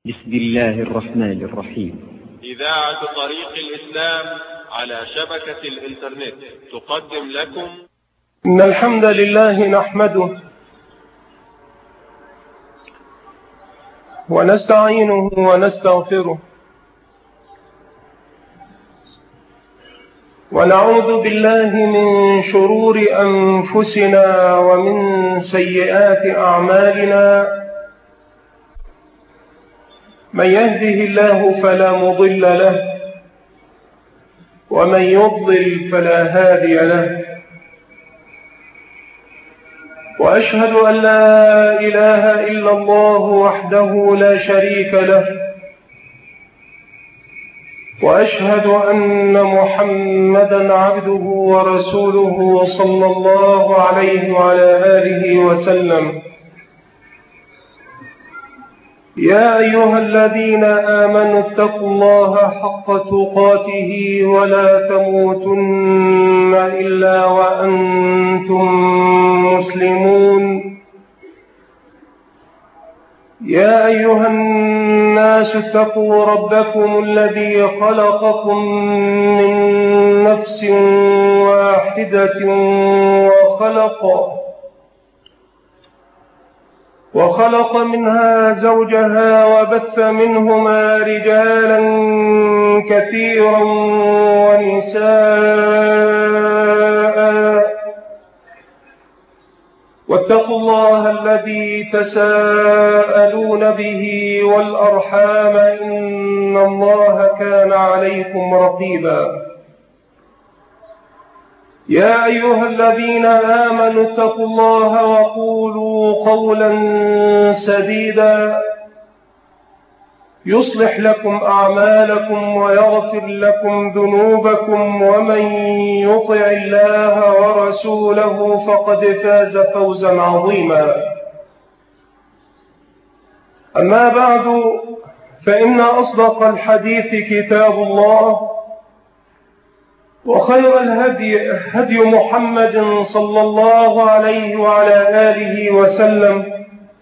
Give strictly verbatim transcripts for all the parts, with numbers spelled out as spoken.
بسم الله الرحمن الرحيم. إذاعة طريق الإسلام على شبكة الإنترنت تقدم لكم إن الحمد لله نحمده ونستعينه ونستغفره ونعوذ بالله من شرور أنفسنا ومن سيئات أعمالنا. من يهده الله فلا مضل له ومن يضلل فلا هادي له، وأشهد أن لا إله إلا الله وحده لا شريك له، وأشهد أن محمدا عبده ورسوله صلى الله عليه وعلى آله وسلم. يا أيها الذين آمنوا اتقوا الله حق تقاته ولا تموتن إلا وأنتم مسلمون. يا أيها الناس اتقوا ربكم الذي خلقكم من نفس واحدة وخلق وخلق منها زوجها وبث منهما رجالا كثيرا ونساء، واتقوا الله الذي تساءلون به والأرحام إن الله كان عليكم رقيبا. يا أيها الذين آمنوا اتقوا الله وقولوا قولا سديدا يصلح لكم أعمالكم ويغفر لكم ذنوبكم، ومن يطع الله ورسوله فقد فاز فوزا عظيما. أما بعد، فإن أصدق الحديث كتاب الله، وخير الهدي هدي محمد صلى الله عليه وعلى آله وسلم،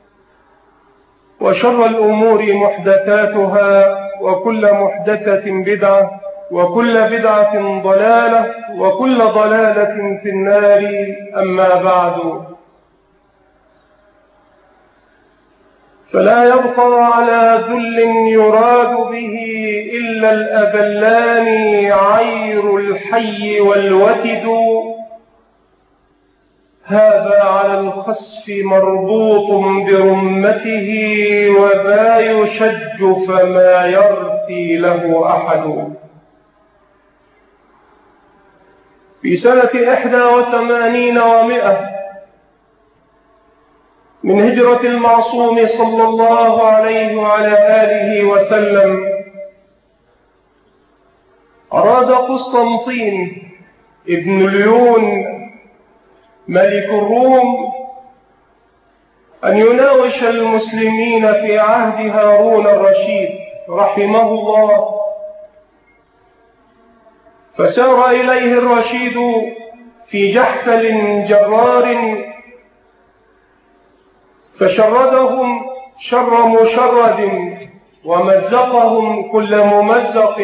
وشر الأمور محدثاتها، وكل محدثة بدعة، وكل بدعة ضلالة، وكل ضلالة في النار. أما بعد، فلا يبقى على ذل يراد به إلا الأذلان عير الحي والوتد. هذا على الخسف مربوط برمته، وذا يشج فما يرثي له أحد. في سنة إحدى وثمانين ومئة من هجرة المعصوم صلى الله عليه وعلى آله وسلم، أراد قسطنطين ابن ليون ملك الروم أن يناوش المسلمين في عهد هارون الرشيد رحمه الله، فسار إليه الرشيد في جحفل جرار، فشردهم شر مشرد ومزقهم كل ممزق،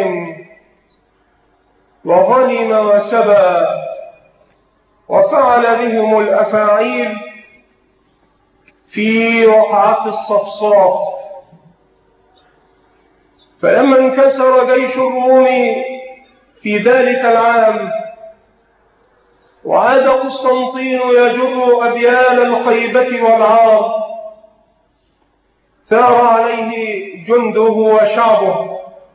وغنم وسبى وفعل بهم الأفاعيل في وقعة الصفصاف. فلما انكسر جيش الروم في ذلك العام، وعاد قسطنطين يجر أبيال الخيبة والعار، ثار عليه جنده وشعبه،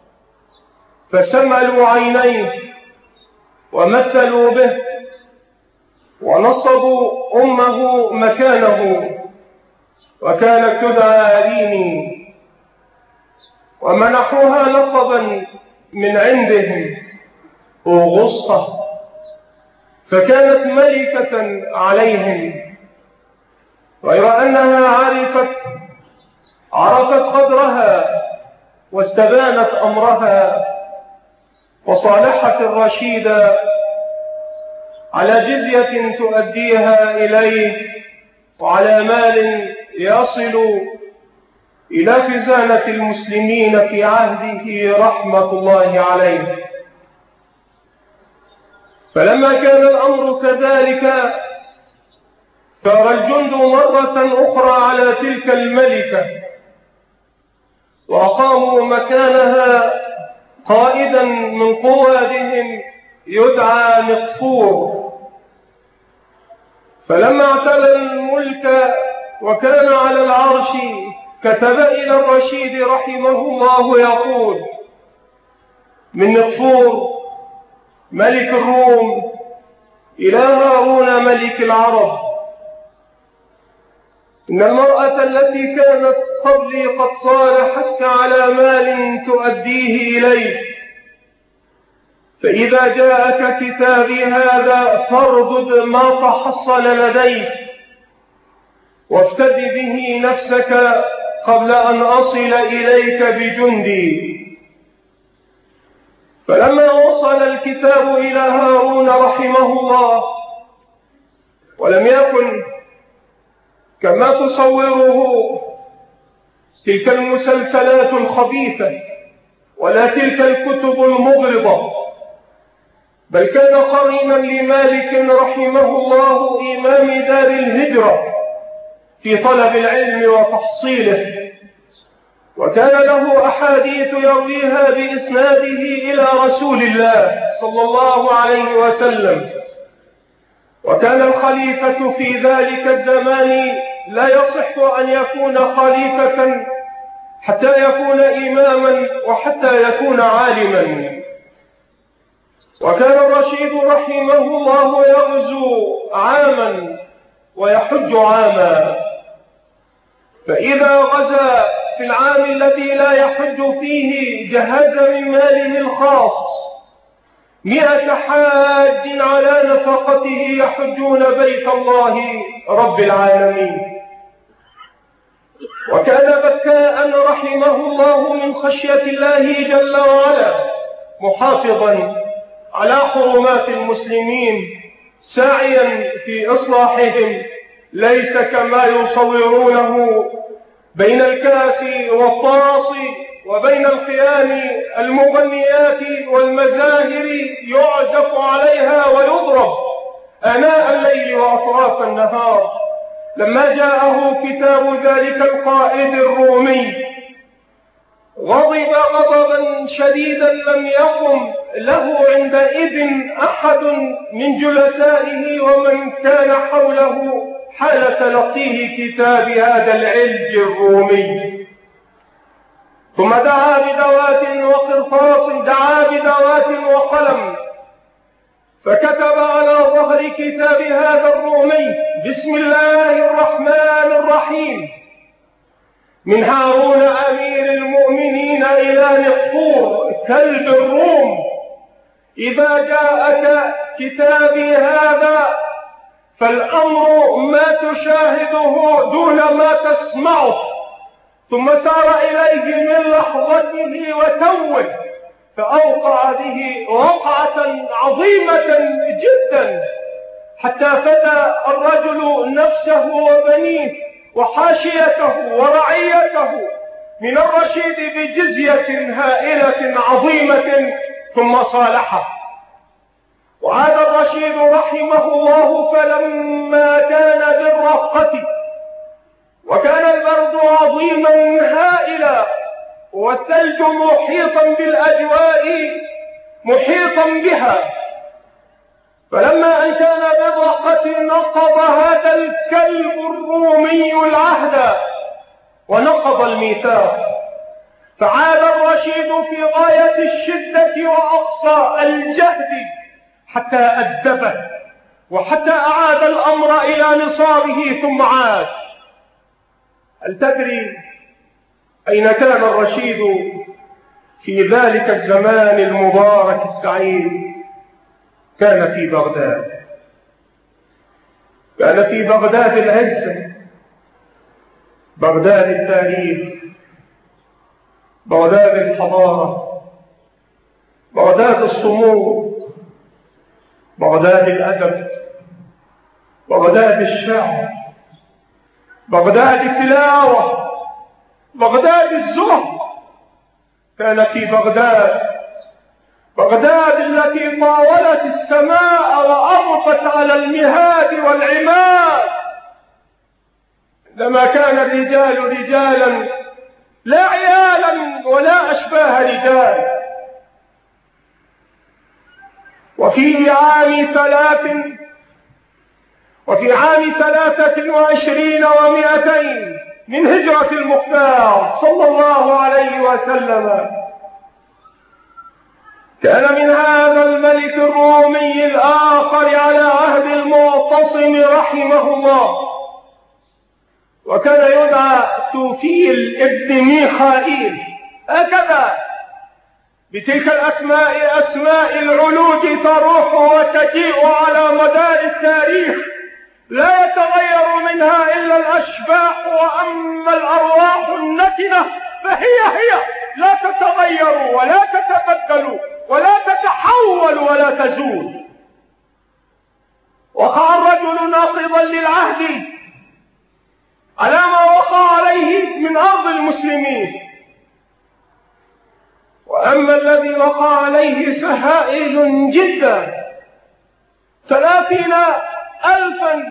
فسملوا عينيه ومثلوا به، ونصبوا أمه مكانه، وكانت تدعى ريني، ومنحوها لقبا من عندهم أوغسطة، فكانت ملكة عليهم، غير أنها عرفت عرفت قدرها واستبانت أمرها، وصالحت الرشيد على جزية تؤديها إليه وعلى مال يصل إلى خزانة المسلمين في عهده رحمة الله عليه. فلما كان الأمر كذلك ثار الجند مرة أخرى على تلك الملكة، وأقاموا مكانها قائدا من قوادهم يدعى نقفور. فلما اعتلى الملك وكان على العرش كتب إلى الرشيد رحمه الله يقول: من نقفور ملك الروم إلى هارون ملك العرب، إن المرأة التي كانت قبلي قد صالحتك على مال تؤديه إليه، فإذا جاءك كتابي هذا فاردد ما تحصل لديك وافتد به نفسك قبل أن أصل إليك بجندي. فلما وصل الكتاب إلى هارون رحمه الله ولم يكن كما تصوره تلك المسلسلات الخبيثة ولا تلك الكتب المغرضة، بل كان قرينا لمالك رحمه الله إمام دار الهجرة في طلب العلم وتحصيله، وكان له أحاديث يرويها بإسناده إلى رسول الله صلى الله عليه وسلم. وكان الخليفة في ذلك الزمان لا يصح أن يكون خليفة حتى يكون إماما وحتى يكون عالما. وكان الرشيد رحمه الله يغزو عاما ويحج عاما، فإذا غزا في العام الذي لا يحج فيه جهز من ماله الخاص مئة حاج على نفقته يحجون بيت الله رب العالمين. وكان بكاء رحمه الله من خشية الله جل وعلا، محافظا على حرمات المسلمين، ساعيا في إصلاحهم، ليس كما يصورونه بين الكاس والطاس وبين الخيام المغنيات والمزاهر يعزف عليها ويضرب آناء الليل وأطراف النهار. لما جاءه كتاب ذلك القائد الرومي غضب غضبا شديدا لم يقم له عندئذ أحد من جلسائه ومن كان حوله حال تلقيه كتاب هذا العلج الرومي، ثم دعا بدوات وقرطاس، دعا بدوات وقلم، فكتب على ظهر كتاب هذا الرومي: بسم الله الرحمن الرحيم، من هارون أمير المؤمنين إلى نقفور كلب الروم، إذا جاءك كتابي هذا فالأمر ما تشاهده دون ما تسمعه. ثم سار إليه من لحظته وتوه فأوقع به وقعة عظيمة جدا، حتى فدى الرجل نفسه وبنيه وحاشيته ورعيته من الرشيد بجزية هائلة عظيمة، ثم صالحه. وعاد الرشيد رحمه الله فلما كان بالرقة وكان البرد عظيما هائلا والثلج محيطا بالأجواء محيطا بها، فلما أن كان بالرقة نقض هذا الكلب الرومي العهد ونقض الميثاق، فعاد الرشيد في غاية الشدة وأقصى الجهد حتى أدبه وحتى أعاد الأمر إلى نصابه ثم عاد. هل تدري أين كان الرشيد في ذلك الزمان المبارك السعيد؟ كان في بغداد، كان في بغداد العز، بغداد التاريخ، بغداد الحضارة، بغداد الصمود، بغداد الأدب، بغداد الشعر، بغداد التلاوة، بغداد الزهد كان في بغداد، بغداد التي طاولت السماء وأرقت على المهاد والعماد، لما كان الرجال رجالا لا عيالا ولا أشباه رجال. وفي عام ثلاث وفي عام ثلاثة وعشرين ومائتين من هجرة المختار صلى الله عليه وسلم كان من هذا الملك الرومي الآخر على عهد المعتصم رحمه الله، وكان يدعى توفيل ابن ميخائيل، هكذا بتلك الأسماء أسماء العلوج تروح وتجيء على مدار التاريخ، لا يتغير منها إلا الأشباح، وأما الأرواح النتنة فهي هي لا تتغير ولا تتبدل ولا تتحول ولا تزول. وقع الرجل ناقضا للعهد على ما وقع عليه من أرض المسلمين، وأما الذي وقع عليه سهائل جدا، ثلاثين ألفا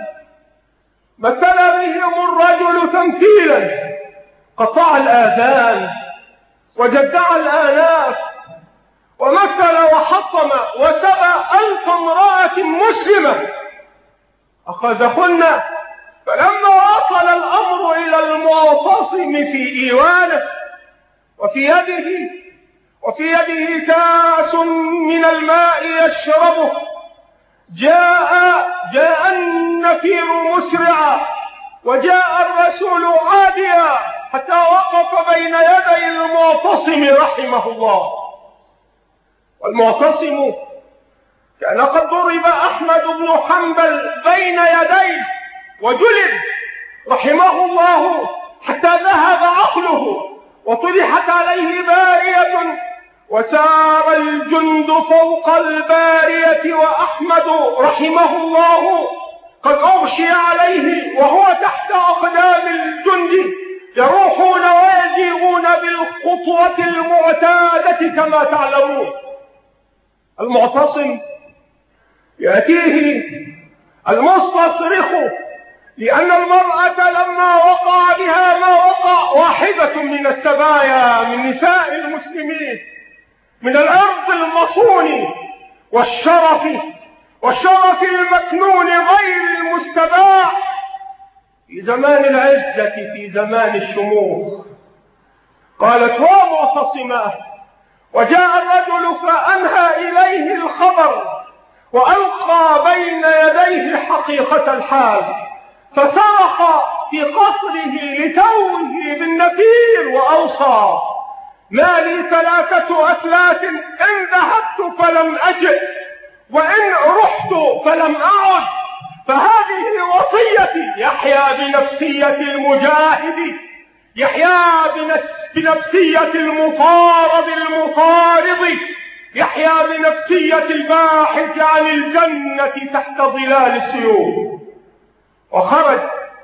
مثل بهم الرجل تمثيلا، قطع الآذان وجدع الآلاف ومثل وحطم وسبى ألف امرأة مسلمة أخذهن، فلما وصل الأمر إلى المعتصم في إيوانه وفي يده وفي يده كاس من الماء يشربه، جاء جاء النفير مسرعا وجاء الرسول عاديا حتى وقف بين يدي المعتصم رحمه الله. والمعتصم كان قد ضرب أحمد بن حنبل بين يديه وجلد رحمه الله حتى ذهب عقله وطرحت عليه بارية، وسار الجند فوق البارية وأحمد رحمه الله قد أغشي عليه وهو تحت أقدام الجند، يروحون ويجيئون بالخطوة المعتادة كما تعلمون. المعتصم يأتيه المستصرخ لأن المرأة لما وقع بها ما وقع واحدة من السبايا من نساء المسلمين من الأرض المصون والشرف والشرف المكنون غير المستباح في زمان العزة في زمان الشموخ. قالت هو معتصمة، وجاء الرجل فأنهى إليه الخبر وألقى بين يديه حقيقة الحال، فصرخ في قصره لتوه بالنفير وأوصى: ما لي ثلاثة أثلاث، إن ذهبت فلم أجد وإن رحت فلم أعد، فهذه وصيتي. يحيا بنفسية المجاهد، يحيا بنفسية المطارد المطارد، يحيا بنفسية الباحث عن الجنة تحت ظلال السيوف. وخرج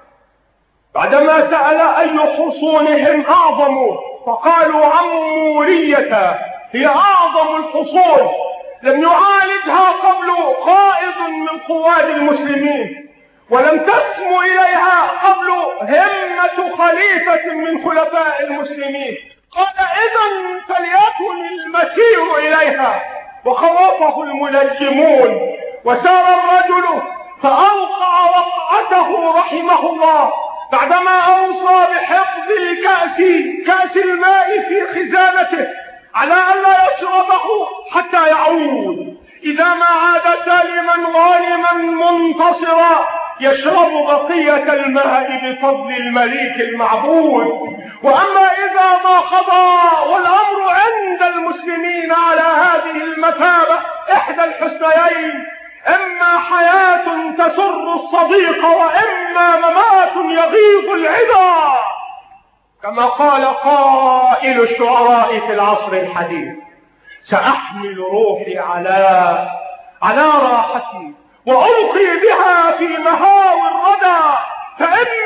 بعدما سأل أي حصونهم أعظم، فقالوا عمورية هي أعظم الحصون، لم يعالجها قبل قائد من قواد المسلمين، ولم تسمو إليها قبل همة خليفة من خلفاء المسلمين. قال إذن فليكن المسير إليها. وخوفه المنجمون، وسار الرجل فأوقع وقعته رحمه الله بعدما أوصى بحفظ الكأس كأس الماء في خزانته على أن لا يشربه حتى يعود، إذا ما عاد سالما غانما منتصرا يشرب بقية الماء بفضل المليك المعبود. وأما إذا ما قضى والأمر عند المسلمين على هذه المثابة إحدى الحسنيين: إما حياة تسر الصديق وإما ممات يغيظ العدا، كما قال قائل الشعراء في العصر الحديث: سأحمل روحي على على راحتي وألقي بها في مهاوي الردى، فإما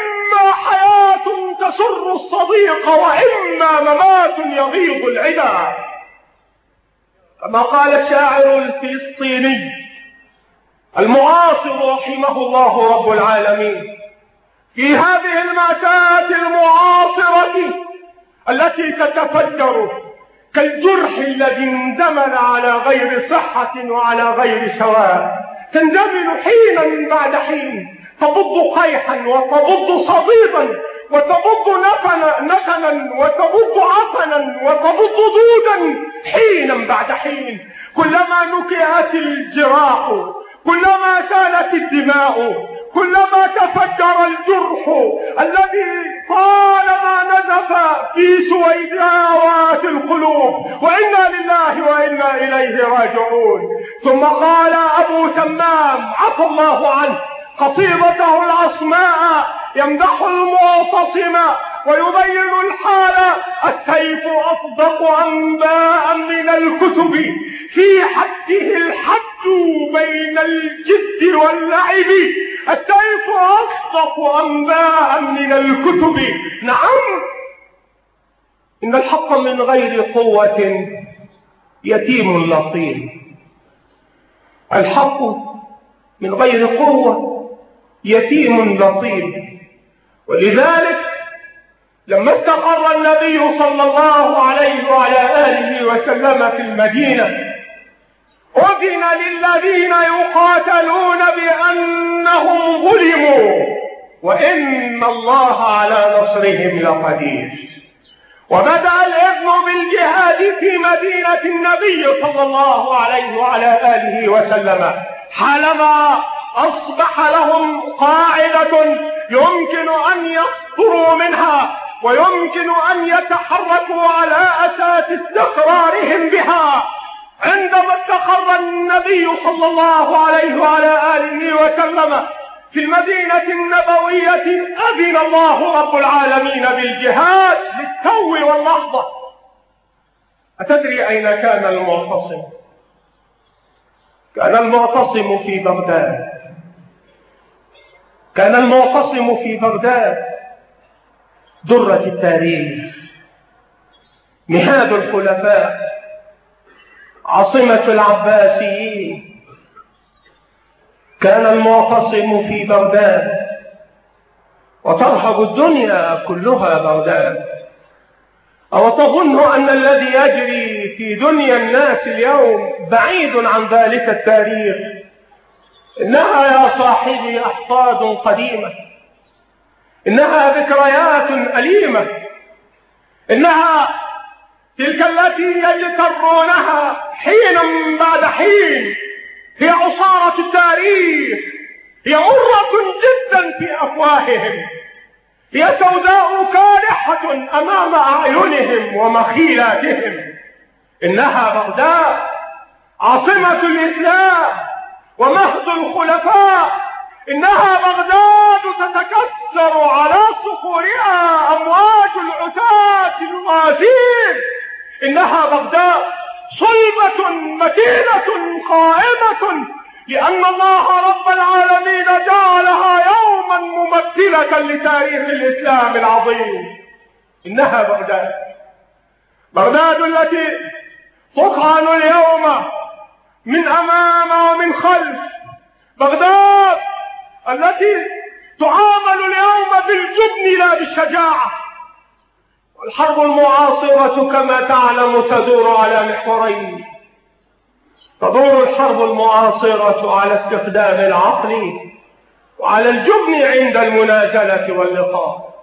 إما حياة تسر الصديق وإما ممات يغيظ العدا، كما قال الشاعر الفلسطيني المعاصر رحمه الله رب العالمين في هذه المأساة المعاصرة التي تتفجر كالجرح الذي اندمل على غير صحة وعلى غير سواء، تندمل حينا بعد حين، تبض قيحا وتبض صديدا وتبض نتنا, نتنا وتبض عفنا وتبض دودا حينا بعد حين، كلما نكئت الجراح، كلما سالت الدماء، كلما تفجر الجرح الذي طالما نزف في سويداوات القلوب، وإنا لله وإنا إليه راجعون. ثم قال أبو تمام عفى الله عنه قصيدته العصماء يمدح المعتصم ويبين الحال: السيف أصدق أنباء من الكتب، في حده الحد بين الجد واللعب. السيف أصدق أنباء من الكتب. نعم، إن الحق من غير قوة يتيم لطيف. الحق من غير قوة يتيم لطيف. ولذلك لما استقر النبي صلى الله عليه وعلى آله وسلم في المدينة أذن للذين يقاتلون بأنهم ظلموا وإن الله على نصرهم لقدير. وبدأ الإذن بالجهاد في مدينة النبي صلى الله عليه وعلى آله وسلم حالما أصبح لهم قاعدة يمكن أن يصدروا منها ويمكن أن يتحركوا على أساس استقرارهم بها. عندما استقر النبي صلى الله عليه وعلى آله وسلم في المدينة النبوية أذن الله رب العالمين بالجهاد للتو واللحظة. أتدري أين كان المعتصم؟ كان المعتصم في بغداد. كان المعتصم في بغداد درة التاريخ، مهاد الخلفاء، عاصمة العباسيين. كان المعتصم في بغداد، وترحب الدنيا كلها بغداد. أو تظن أن الذي يجري في دنيا الناس اليوم بعيد عن ذلك التاريخ؟ إنها يا صاحبي أحفاد قديمة، إنها ذكريات أليمة، إنها تلك التي يجترونها حينا بعد حين. هي عصارة التاريخ، هي مرة جدا في أفواههم، هي سوداء كالحة أمام أعينهم ومخيلاتهم. إنها بغداد عاصمة الإسلام ومهد الخلفاء. إنها بغداد تتكسر على صخورها أمواج العتاة الغازين. إنها بغداد صلبة متينة قائمة، لأن الله رب العالمين جعلها يوما ممثلة لتاريخ الإسلام العظيم. إنها بغداد، بغداد التي تطعن اليوم من أمام ومن خلف، بغداد التي تعامل اليوم بالجبن لا بالشجاعة. والحرب المعاصرة كما تعلم تدور على محورين: تدور الحرب المعاصرة على استخدام العقل وعلى الجبن عند المنازلة واللقاء.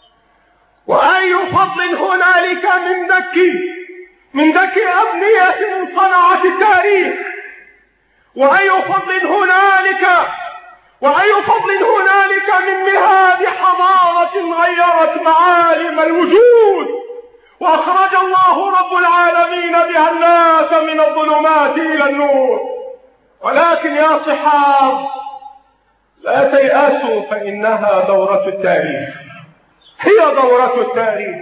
وأي فضل هنالك من دك من دك أبنية صنعت التاريخ، وأي فضل هنالك وأي فضل هنالك من مهاد حضارة غيرت معالم الوجود، وأخرج الله رب العالمين بها الناس من الظلمات إلى النور. ولكن يا صحاب لا تيأسوا، فإنها دورة التاريخ، هي دورة التاريخ.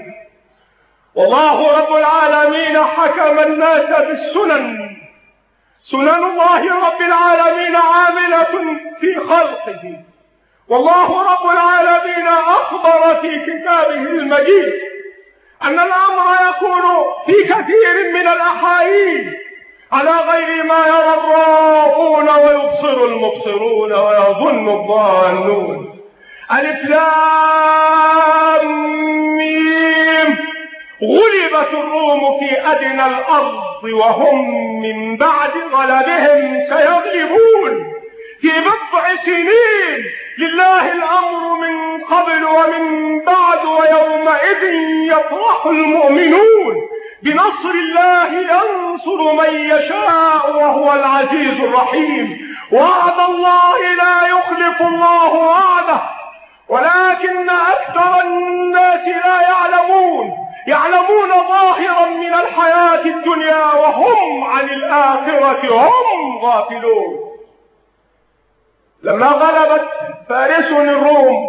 والله رب العالمين حكم الناس بالسنن. سنن الله رب العالمين عاملة في خلقه والله رب العالمين أخبر في كتابه المجيد أن الأمر يكون في كثير من الأحايين على غير ما يرى الراؤون ويبصر المبصرون ويظن الظانون. ألف لام ميم. غلبت الروم في أدنى الأرض وهم من بعد غلبهم سيغلبون في بضع سنين. لله الأمر من قبل ومن بعد، ويومئذ يفرح المؤمنون بنصر الله ينصر من يشاء وهو العزيز الرحيم. وعد الله لا يخلف الله وعده ولكن أكثر الناس لا يعلمون يعلمون ظاهرا من الحياة الدنيا وهم عن الآخرة هم غافلون. لما غلبت فارس الروم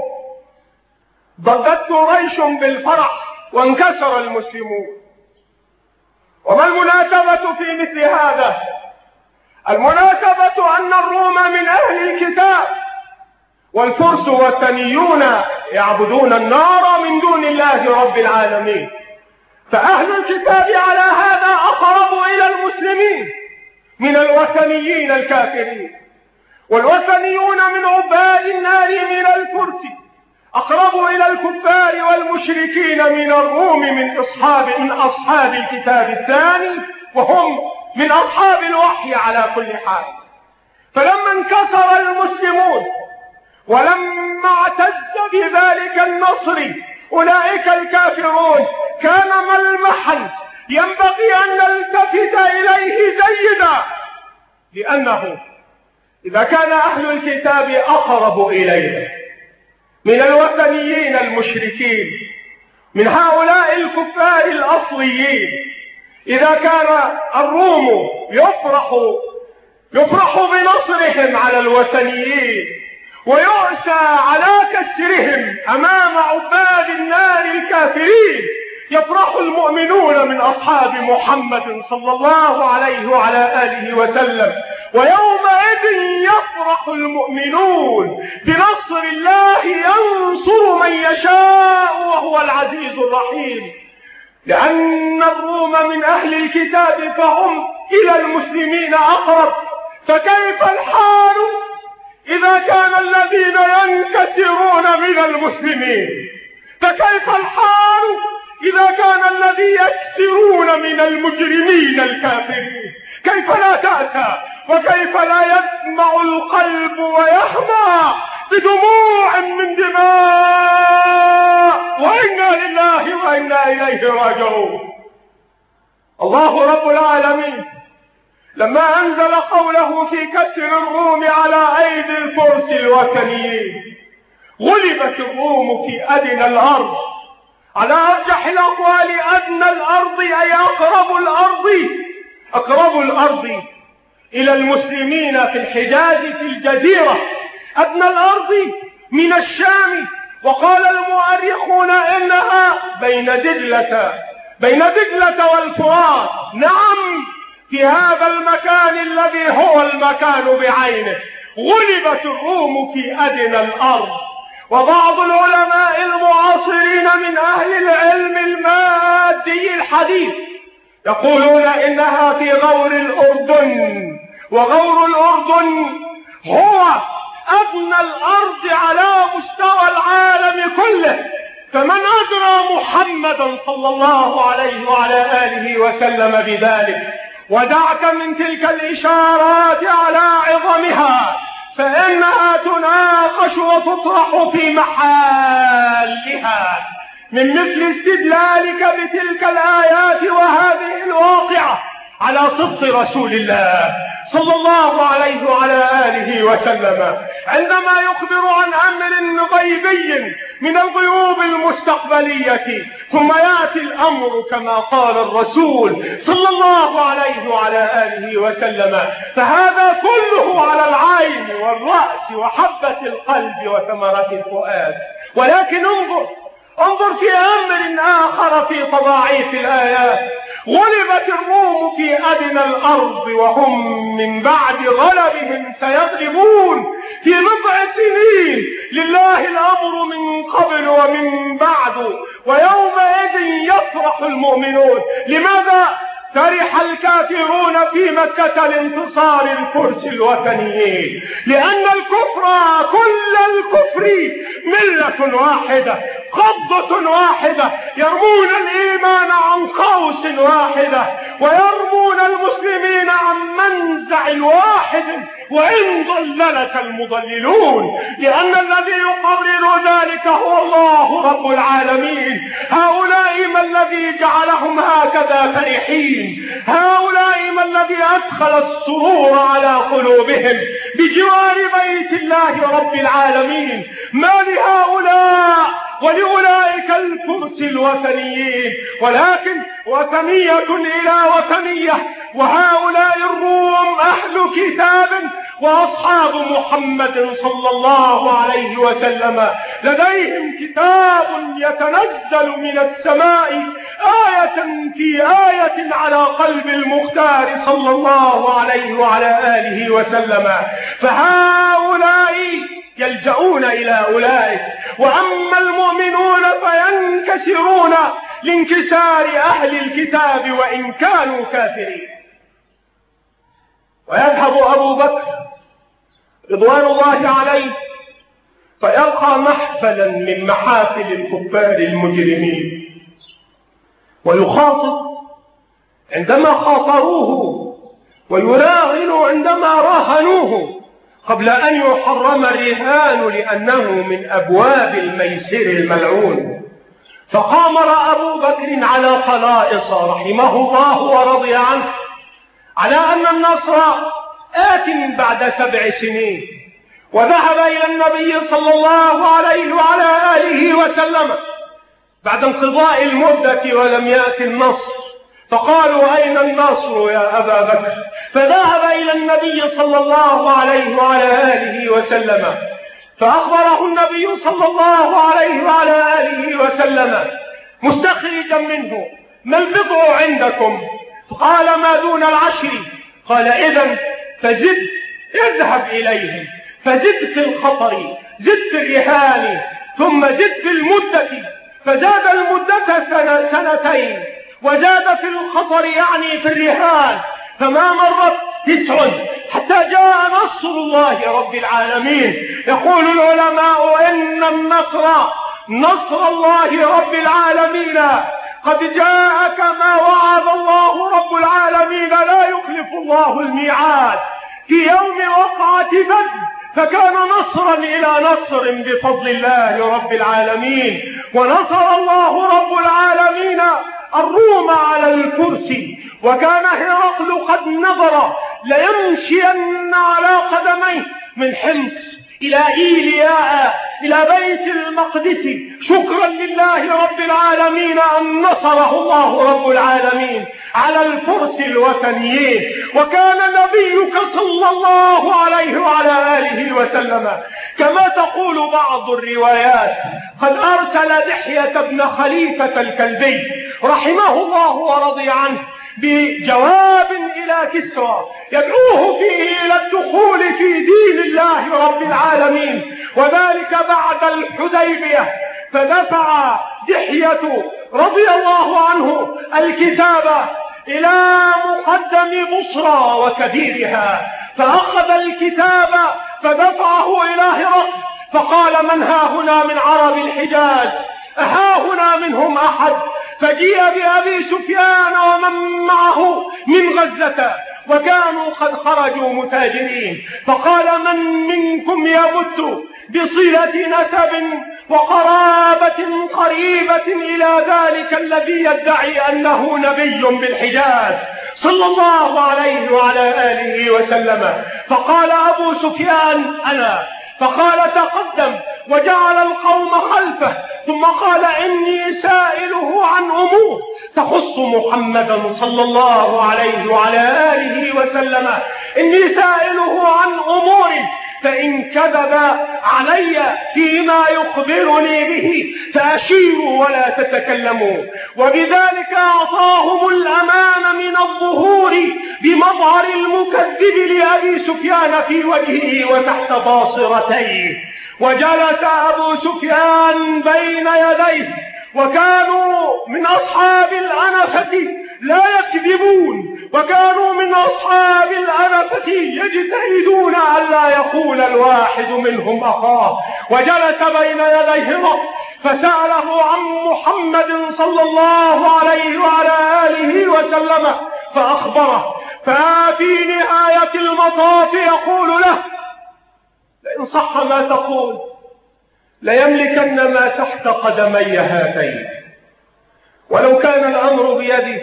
ضجت قريش بالفرح وانكسر المسلمون. وما المناسبة في مثل هذا؟ المناسبة أن الروم من أهل الكتاب، والفرس والثنيون يعبدون النار من دون الله رب العالمين، فأهل الكتاب على هذا أقرب إلى المسلمين من الوثنيين الكافرين، والوثنيون من عباد النار من الفرس أقرب إلى الكفار والمشركين من الروم من أصحاب من أصحاب الكتاب الثاني، وهم من أصحاب الوحي على كل حال. فلما انكسر المسلمون ولما اعتز بذلك النصر أولئك الكافرون، كان ملمحا ينبغي أن نلتفت إليه جيدا، لأنه إذا كان أهل الكتاب أقرب إليه من الوثنيين المشركين، من هؤلاء الكفار الأصليين، إذا كان الروم يفرح يفرح بنصرهم على الوثنيين ويؤسى على كسرهم أمام عباد النار الكافرين، يفرح المؤمنون من أصحاب محمد صلى الله عليه وعلى آله وسلم. ويومئذ يفرح المؤمنون بنصر الله ينصر من يشاء وهو العزيز الرحيم. لأن الروم من أهل الكتاب فهم إلى المسلمين أقرب، فكيف الحال إذا كان الذين ينكسرون من المسلمين؟ فكيف الحال إذا كان الذي يكسرون من المجرمين الكافرين؟ كيف لا تأسى وكيف لا يدمع القلب ويهمى بدموع من دماء، وإنا لله وإنا إليه راجعون. الله رب العالمين لما أنزل قوله في كسر الروم على أيدي الفرس الوثنيين، غلبت الروم في أدنى الأرض، على أرجح الأقوال أدنى الأرض أي أقرب الأرض أقرب الأرض إلى المسلمين في الحجاز في الجزيرة، أدنى الأرض من الشام. وقال المؤرخون إنها بين دجلة بين دجلة والفرات، نعم في هذا المكان الذي هو المكان بعينه. غلبت الروم في أدنى الأرض. وبعض العلماء المعاصرين من أهل العلم المادي الحديث يقولون إنها في غور الأردن، وغور الأردن هو أدنى الأرض على مستوى العالم كله. فمن أدرى محمدا صلى الله عليه وعلى آله وسلم بذلك؟ ودعك من تلك الإشارات على عظمها، فإنها تناقش وتطرح في محلها، من مثل استدلالك بتلك الآيات وهذه الواقعة على صدق رسول الله صلى الله عليه وعلى آله وسلم عندما يخبر عن أمر غيبي من الغيوب المستقبلية، ثم يأتي الأمر كما قال الرسول صلى الله عليه وعلى آله وسلم. فهذا كله على العين والرأس وحبة القلب وثمرة الفؤاد. ولكن انظر انظر في أمر آخر في تضاعيف الآيات: غلبت الروم في أدنى الأرض وهم من بعد غلبهم سيغلبون في بضع سنين، لله الأمر من قبل ومن بعد، ويومئذ يفرح المؤمنون. لماذا فرح الكافرون في مكة لانتصار الفرس الوثنيين؟ لأن الكفر كل الكفر ملة واحدة، قبضة واحدة، يرمون الإيمان عن قوس واحدة، ويرمون المسلمين عن منزع واحد، وإن ضللك المضللون، لأن الذي يقرر ذلك هو الله رب العالمين. هؤلاء ما الذي جعلهم هكذا فرحين؟ هؤلاء ما الذي أدخل السرور على قلوبهم بجوار بيت الله رب العالمين؟ ما لهؤلاء ولأولئك الفرس الوثنيين، ولكن وثنية إلى وثنية. وهؤلاء الروم أهل كتاب وأصحاب محمد صلى الله عليه وسلم لديهم كتاب يتنزل من السماء آية في آية على قلب المختار صلى الله عليه وعلى آله وسلم. فهؤلاء يلجؤون إلى أولئك، وأما المؤمنون فينكسرون لانكسار أهل الكتاب وإن كانوا كافرين. ويذهب أبو بكر رضوان الله عليه فيلقى محفلا من محافل الكفار المجرمين، ويخاطب عندما خاطروه، ويراهن عندما راهنوه، قبل أن يحرم الرهان لأنه من أبواب الميسر الملعون. فقامر أبو بكر على طلائص رحمه الله ورضي عنه على أن النصر آت بعد سبع سنين، وذهب إلى النبي صلى الله عليه وعلى آله وسلم بعد انقضاء المدة ولم يأت النصر، فقالوا: أين النصر يا أبا بكر؟ فذهب إلى النبي صلى الله عليه وعلى آله وسلم، فأخبره النبي صلى الله عليه وعلى آله وسلم مستخرجا منه: ما البضع عندكم؟ قال: ما دون العشر. قال: إذن فزد، اذهب إليهم فزد في الخطر، زد في الرهان، ثم زد في المدة. فزاد المدة سنتين، وزاد في الخطر يعني في الرهان، فما مرت تسع حتى جاء نصر الله رب العالمين. يقول العلماء إن النصر نصر الله رب العالمين قد جاء كما وعد الله رب العالمين، لا يخلف الله الميعاد. في يوم وقعة بدر فكان نصرا إلى نصر بفضل الله رب العالمين، ونصر الله رب العالمين الروم على الفرس. وكان هرقل قد نظر ليمشين على قدميه من حمص إلى إيلياء إلى بيت المقدس شكرا لله رب العالمين أن نصره الله رب العالمين على الفرس الوثنيين. وكان نبيك صلى الله عليه وعلى آله وسلم كما تقول بعض الروايات قد أرسل دحية بن خليفة الكلبي رحمه الله ورضي عنه بجواب إلى كسرى يدعوه فيه إلى الدخول في دين الله رب العالمين، وذلك بعد الحديبية. فدفع دحية رضي الله عنه الكتاب إلى مقدم بصرى وكبيرها، فأخذ الكتاب فدفعه إلى هرقل فقال: من ها هنا من عرب الحجاز؟ أها هنا منهم أحد؟ فجيء بأبي سفيان ومن معه من غزة، وكانوا قد خرجوا متاجرين، فقال: من منكم يبت بصلة نسب وقرابة قريبة إلى ذلك الذي يدعي أنه نبي بالحجاز صلى الله عليه وعلى آله وسلم؟ فقال أبو سفيان: أنا. فقال: تقدم، وجعل القوم خلفه، ثم قال: إني سائله عن أمور تخص محمدا صلى الله عليه وعلى آله وسلم، إني سائله عن أمور فإن كذب علي فيما يخبرني به فأشيروا ولا تتكلموا. وبذلك أعطاهم الأمان من الظهور بمظهر المكذب لأبي سفيان في وجهه وتحت باصرتيه. وجلس أبو سفيان بين يديه، وكانوا من أصحاب الأنفة لا يكذبون، وكانوا من أصحاب الأنفة يجتهدون ألا يخون الواحد منهم أخاه. وجلس بين يديه فسأله عن محمد صلى الله عليه وعلى آله وسلم فأخبره، ففي نهاية المطاف يقول له: لئن صح ما تقول ليملكن ما تحت قدمي هاتين، ولو كان الأمر بيدي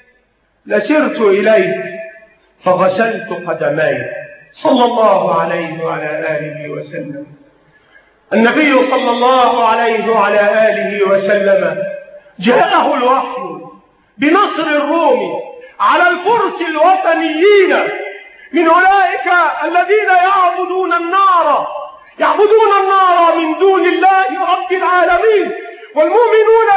لسرت إليه فغسلت قدمي. صلى الله عليه وعلى آله وسلم. النبي صلى الله عليه وعلى آله وسلم جاءه الوحي بنصر الروم على الفرس الوثنيين من أولئك الذين يعبدون النار يعبدون النار من دون الله رب العالمين، والمؤمنون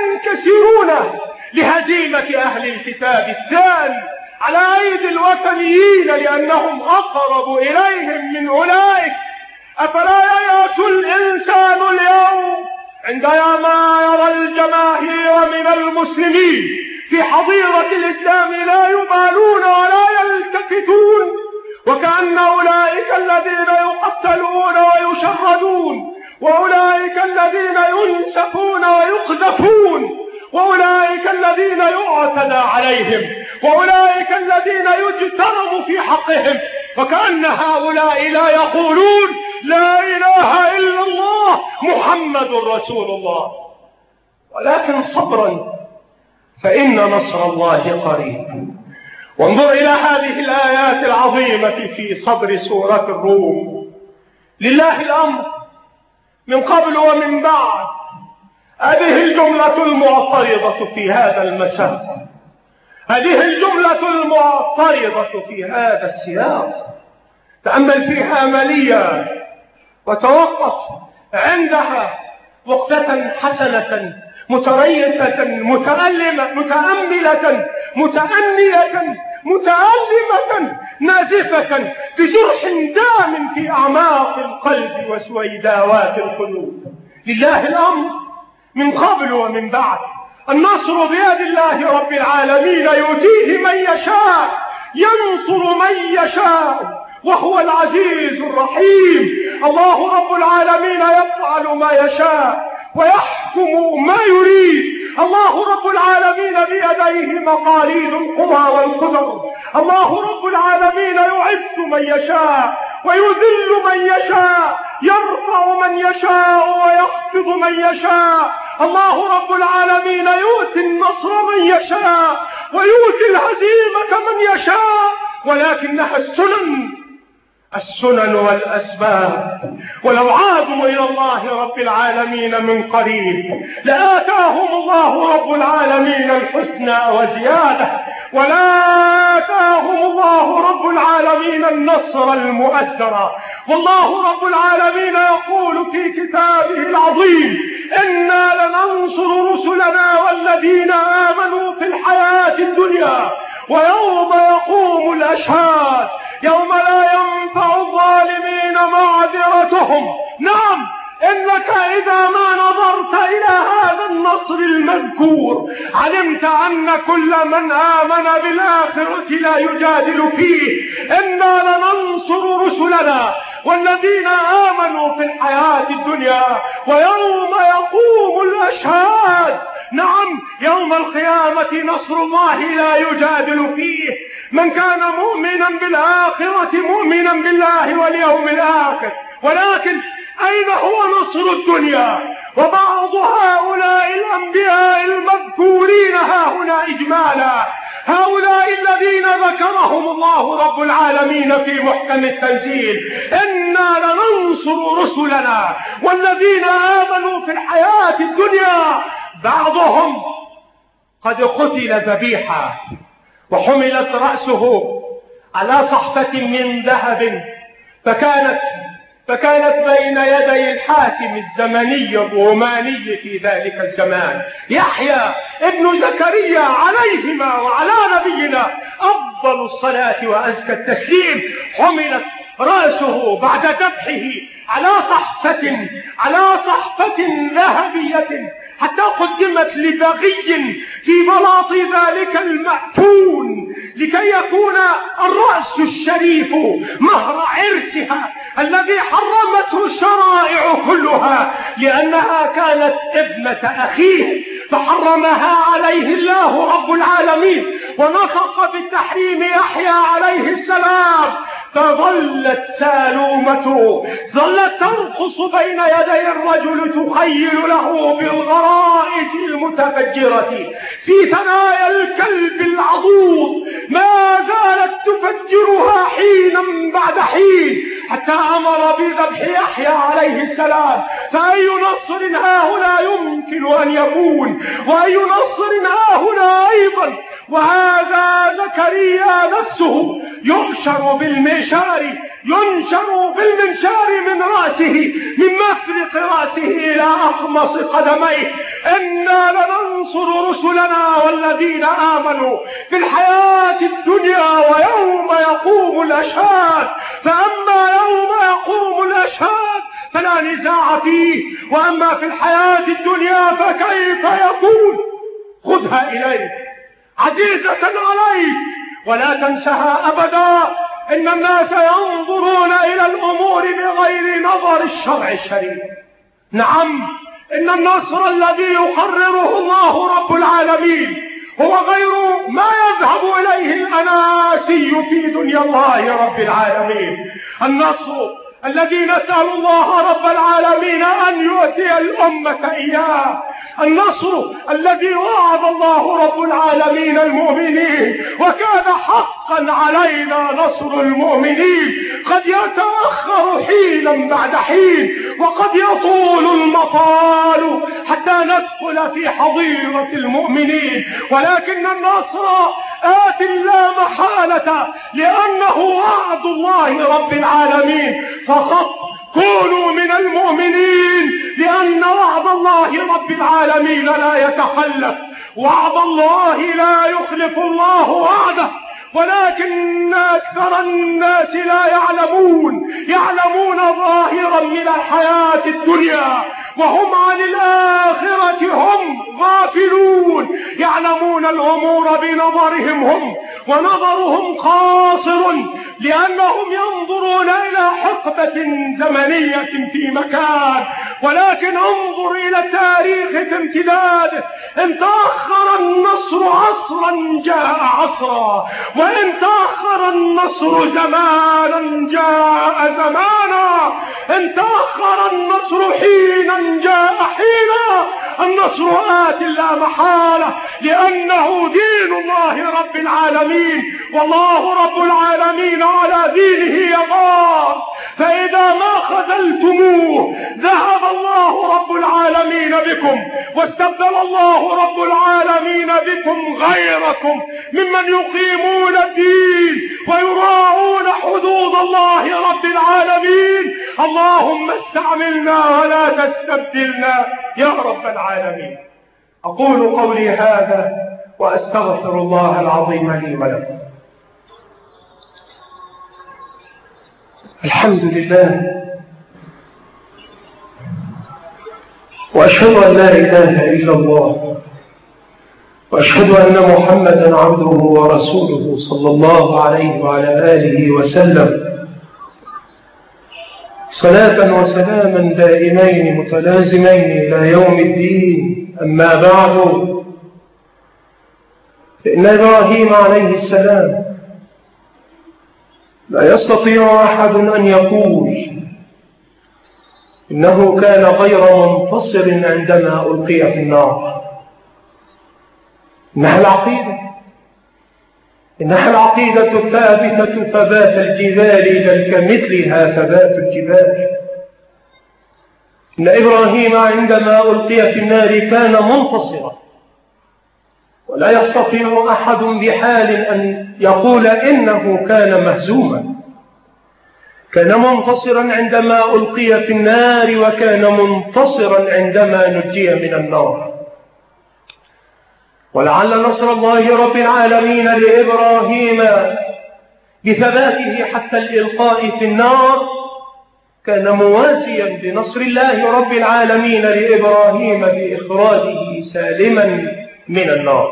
ينكسرون لهزيمة أهل الكتاب الثاني على أيدي الوثنيين لأنهم أقرب إليهم من أولئك. أفلا ييأس الإنسان اليوم عندما يرى الجماهير من المسلمين في حظيرة الإسلام لا يبالون ولا يلتفتون، وكأن أولئك الذين يقتلون ويشردون، وأولئك الذين ينسفون ويقذفون، وأولئك الذين يعتدى عليهم، وأولئك الذين يجترم في حقهم، وكأن هؤلاء لا يقولون لا إله إلا الله محمد رسول الله. ولكن صبرا فإن نصر الله قريب. وانظر إلى هذه الآيات العظيمة في صدر سورة الروم. لله الأمر من قبل ومن بعد. هذه الجملة المعترضة في هذا المساق، هذه الجملة المعترضة في هذا السياق. تأمل فيها مليا وتوقف عندها وقفة حسنة متريثة متألمة متأملة متأنية متألمة نازفة بجرح دام في أعماق القلب وسويداوات القلوب. لله الأمر من قبل ومن بعد. النصر بيد الله رب العالمين يؤتيه من يشاء، ينصر من يشاء، وهو العزيز الرحيم. الله رب العالمين يفعل ما يشاء ويحكم ما يريد. الله رب العالمين بيديه مقاليد القضى والقدر. الله رب العالمين يعز من يشاء ويذل من يشاء، يرفع من يشاء ويخفض من يشاء. الله رب العالمين يؤتي النصر من يشاء ويؤتي الهزيمة من يشاء، ولكنها السنن السنن والأسباب. ولو عادوا إلى الله رب العالمين من قريب لآتاهم الله رب العالمين الحسنى وزيادة، ولا آتاهم الله رب العالمين النصر المؤزر. والله رب العالمين يقول في كتابه العظيم: إنا لننصر رسلنا والذين آمنوا في الحياة الدنيا ويوم يقوم الأشهاد، يوم لا ينفع الظالمين معذرتهم. نعم، إنك إذا ما نظرت إلى هذا النصر المذكور علمت أن كل من آمن بالآخرة لا يجادل فيه. إنا لننصر رسلنا والذين آمنوا في الحياة الدنيا ويوم يقوم الأشهاد. نعم، يوم القيامة نصر الله لا يجادل فيه. من كان مؤمنا بالآخرة مؤمنا بالله واليوم الآخر. ولكن أين هو نصر الدنيا؟ وبعض هؤلاء الأنبياء المذكورين هاهنا إجمالا، هؤلاء الذين ذكرهم الله رب العالمين في محكم التنزيل: إنا لننصر رسلنا والذين آمنوا في الحياة الدنيا. بعضهم قد قتل ذبيحا وحملت رأسه على صحفة من ذهب، فكانت فكانت بين يدي الحاكم الزمني الروماني في ذلك الزمان يحيى ابن زكريا عليهما وعلى نبينا أفضل الصلاة وأزكى التسليم، حملت رأسه بعد ذبحه على صحفة على صحفة ذهبية حتى قدمت لبغي في بلاط ذلك المأتون لكي يكون الرأس الشريف مهر عرسها الذي حرمته الشرائع كلها، لأنها كانت ابنة أخيه فحرمها عليه الله رب العالمين ونطق بالتحريم يحيى عليه السلام. فظلت سالومته ظلت ترقص بين يدي الرجل تخيل له بالغرائز المتفجرة في ثنايا الكلب العضوض ما زالت تفجرها حينا بعد حين حتى أمر بذبح يحيى عليه السلام. فأي نصر هاهنا يمكن أن يكون وأي نصر هاهنا أيضا، وهذا زكريا نفسه يؤشر بالمنشار ينشر بالمنشار من رأسه من مفرق رأسه إلى أخمص قدميه. إنا لننصر رسلنا والذين آمنوا في الحياة الدنيا ويوم يقوم الأشهاد. فأما يوم يقوم الأشهاد فلا نزاع فيه، وأما في الحياة الدنيا فكيف يكون؟ خذها إليك عزيزة عليك ولا تنسها أبدا. إن الناس ينظرون إلى الأمور بغير نظر الشرع الشريف. نعم، إن النصر الذي يقرره الله رب العالمين هو غير ما يذهب إليه الأناسي في دنيا الله رب العالمين. النصر الذي نسأل الله رب العالمين أن يؤتي الأمة إياه، النصر الذي وعد الله رب العالمين المؤمنين وكان حقا علينا نصر المؤمنين. قد يتأخر حينا بعد حين وقد يطول المطال حتى ندخل في حظيرة المؤمنين، ولكن النصر آت لا محالة لأنه وعد الله رب العالمين. فقط كونوا من المؤمنين لأن وعد الله رب العالمين لا يتخلف، وعد الله لا يخلف الله وعده، ولكن أكثر الناس لا يعلمون يعلمون ظاهرا من الحياة الدنيا وهم عن الآخرة هم غافلون. يعلمون الأمور بنظرهم هم، ونظرهم قاصر لأنهم ينظرون إلى حقبة زمنية في مكان، ولكن انظر إلى التاريخ في امتداده. إن تأخر النصر عصرا جاء عصرا، وإن تأخر النصر زمانا جاء زمانا، إن تأخر النصر حينا جاء حينا. النصر آت لا محالة لأنه دين الله رب العالمين، والله رب العالمين على دينه يغار. فإذا ما خذلتموه ذهب الله رب العالمين بكم، واستبدل الله رب العالمين بكم غيركم ممن يقيمون الدين ويراعون حدود الله رب العالمين. اللهم استعملنا ولا تستبدلنا يا رب العالمين. أقول قولي هذا وأستغفر الله العظيم لي ولكم. الحمد لله، وأشهد أن لا إله إلا الله، وأشهد أن محمدا عبده ورسوله صلى الله عليه وعلى آله وسلم، صلاة وسلاما دائمين متلازمين إلى يوم الدين. أما بعد، فإن إبراهيم عليه السلام لا يستطيع أحد أن يقول إنه كان غير منتصر عندما ألقي في النار. إنها العقيدة إنها العقيدة الثابتة، فبات الجبال بل كمثلها فبات الجبال. إن إبراهيم عندما ألقي في النار كان منتصرا، ولا يستطيع أحد بحال أن يقول إنه كان مهزوما. كان منتصرا عندما ألقي في النار، وكان منتصرا عندما نجي من النار. ولعل نصر الله رب العالمين لإبراهيم بثباته حتى الإلقاء في النار كان مواسيا بنصر الله رب العالمين لإبراهيم بإخراجه سالما من النار.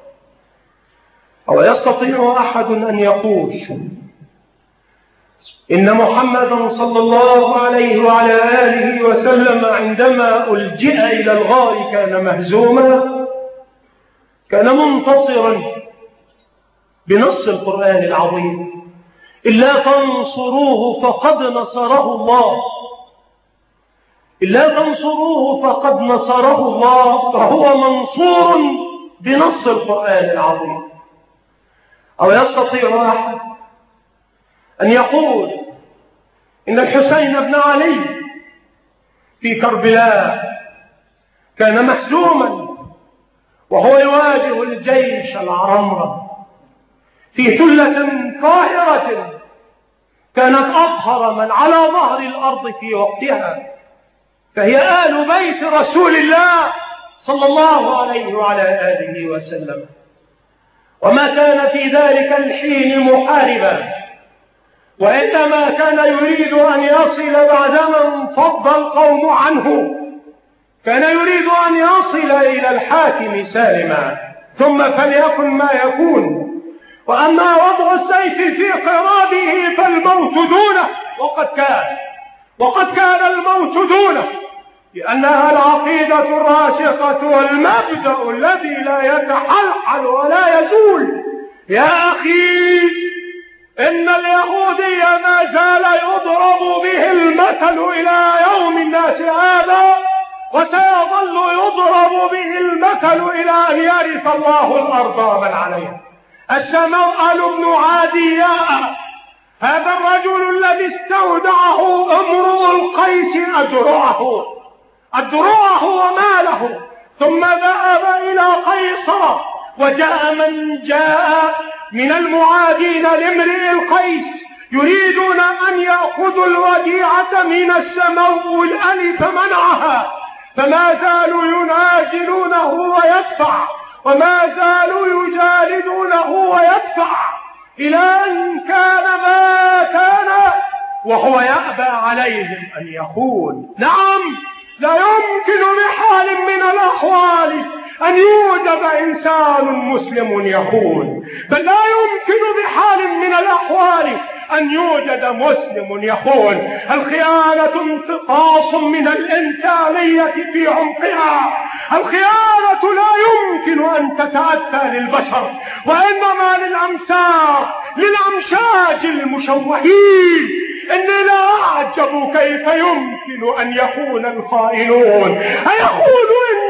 أو يستطيع أحد أن يقول إن محمدا صلى الله عليه وعلى آله وسلم عندما ألجئ إلى الغار كان مهزوما؟ كان منتصرا بنص القرآن العظيم: إلا تنصروه فقد نصره الله، إلا تنصروه فقد نصره الله، فهو منصور بنص القرآن العظيم. أو يستطيع أحد أن يقول إن الحسين بن علي في كربلاء كان محزوما وهو يواجه الجيش العرمرم في ثلة قاهرة كانت أطهر من على ظهر الأرض في وقتها، فهي آل بيت رسول الله صلى الله عليه وعلى آله وسلم. وما كان في ذلك الحين محاربا، وإنما كان يريد أن يصل بعدما انفض القوم عنه، كان يريد أن يصل إلى الحاكم سالما، ثم فليكن ما يكون. وأما وضع السيف في قرابه فالموت دونه، وقد كان وقد كان الموت دونه، لأنها العقيدة الراسخة والمبدأ الذي لا يتحلحل ولا يزول. يا أخي، إن اليهودي ما زال يضرب به المثل إلى يوم الناس هذا، وسيظل يضرب به المثل إلى أن يرث الله الأرض ومن عليها. السموأل بن عادياء، هذا الرجل الذي استودعه امرؤ القيس أدرعه أدرعه وماله، ثم ذهب إلى قيصر، وجاء من جاء من المعادين لامرئ القيس يريدون أن يأخذوا الوديعة من السموأل فمنعها، فما زالوا ينازلونه ويدفع، وما زالوا يجالدونه ويدفع، إلى أن كان ما كان وهو يأبى عليهم أن يخون. نعم، لا يمكن بحال من الأحوال أن يوجد إنسان مسلم يخون، بل لا يمكن بحال من الأحوال أن يوجد مسلم يخون. الخيانة انتقاص من الإنسانية في عمقها، الخيانة لا يمكن أن تتأتى للبشر، وإنما للأمسار للأمشاج المشوهين. إني لا أعجب كيف يمكن أن يخون الخائنون. أيخون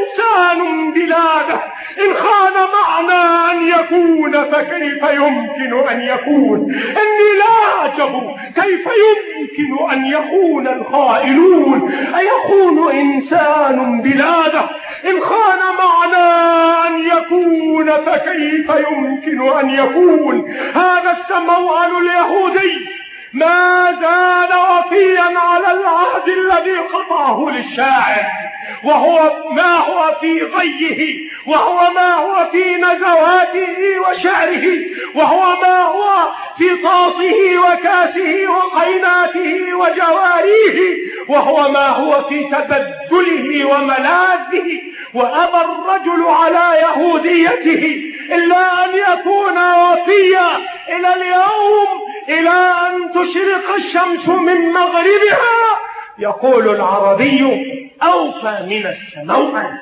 إنسان بلاده؟ إن خان معنى أن يكون فكيف يمكن أن يكون؟ إني لا أعجب كيف يمكن أن يخون الخائنون. أيخون إنسان بلاده؟ إن خان معنى أن يكون فكيف يمكن أن يكون؟ هذا السموأل اليهودي ما زال وفيا على العهد الذي قطعه للشاعر، وهو ما هو في ضيه، وهو ما هو في نزواته وشعره، وهو ما هو في طاسه وكاسه وقيناته وجواريه، وهو ما هو في تبذله وملاذه. وأبى الرجل على يهوديته إلا أن يكون وفيا إلى اليوم، إلى أن تشرق الشمس من مغربها. يقول العربي: أوفى من السموأل.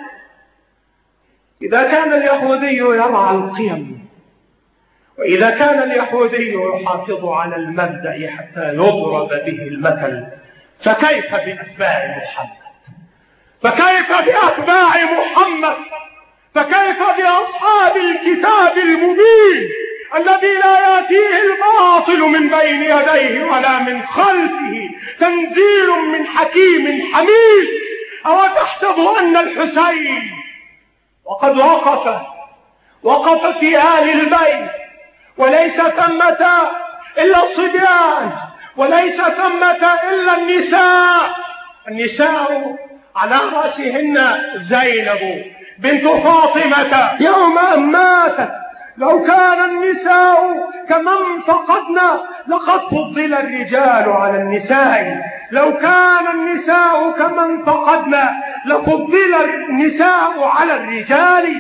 إذا كان اليهودي يرعى القيم، وإذا كان اليهودي يحافظ على المبدأ حتى يضرب به المثل، فكيف بأتباع محمد؟ فكيف بأتباع محمد؟ فكيف بأصحاب الكتاب المبين الذي لا يأتيه الباطل من بين يديه ولا من خلفه، تنزيل من حكيم حميد؟ أو تحسب أن الحسين وقد وقف وقف في آل البيت وليس ثمة إلا الصبيان وليس ثمة إلا النساء. النساء على رأسهن زينب بنت فاطمة يوم أن ماتت. لو كان النساء كمن فقدنا لقد فضل الرجال على النساء. لو كان النساء كمن فقدنا لفضل النساء على الرجال.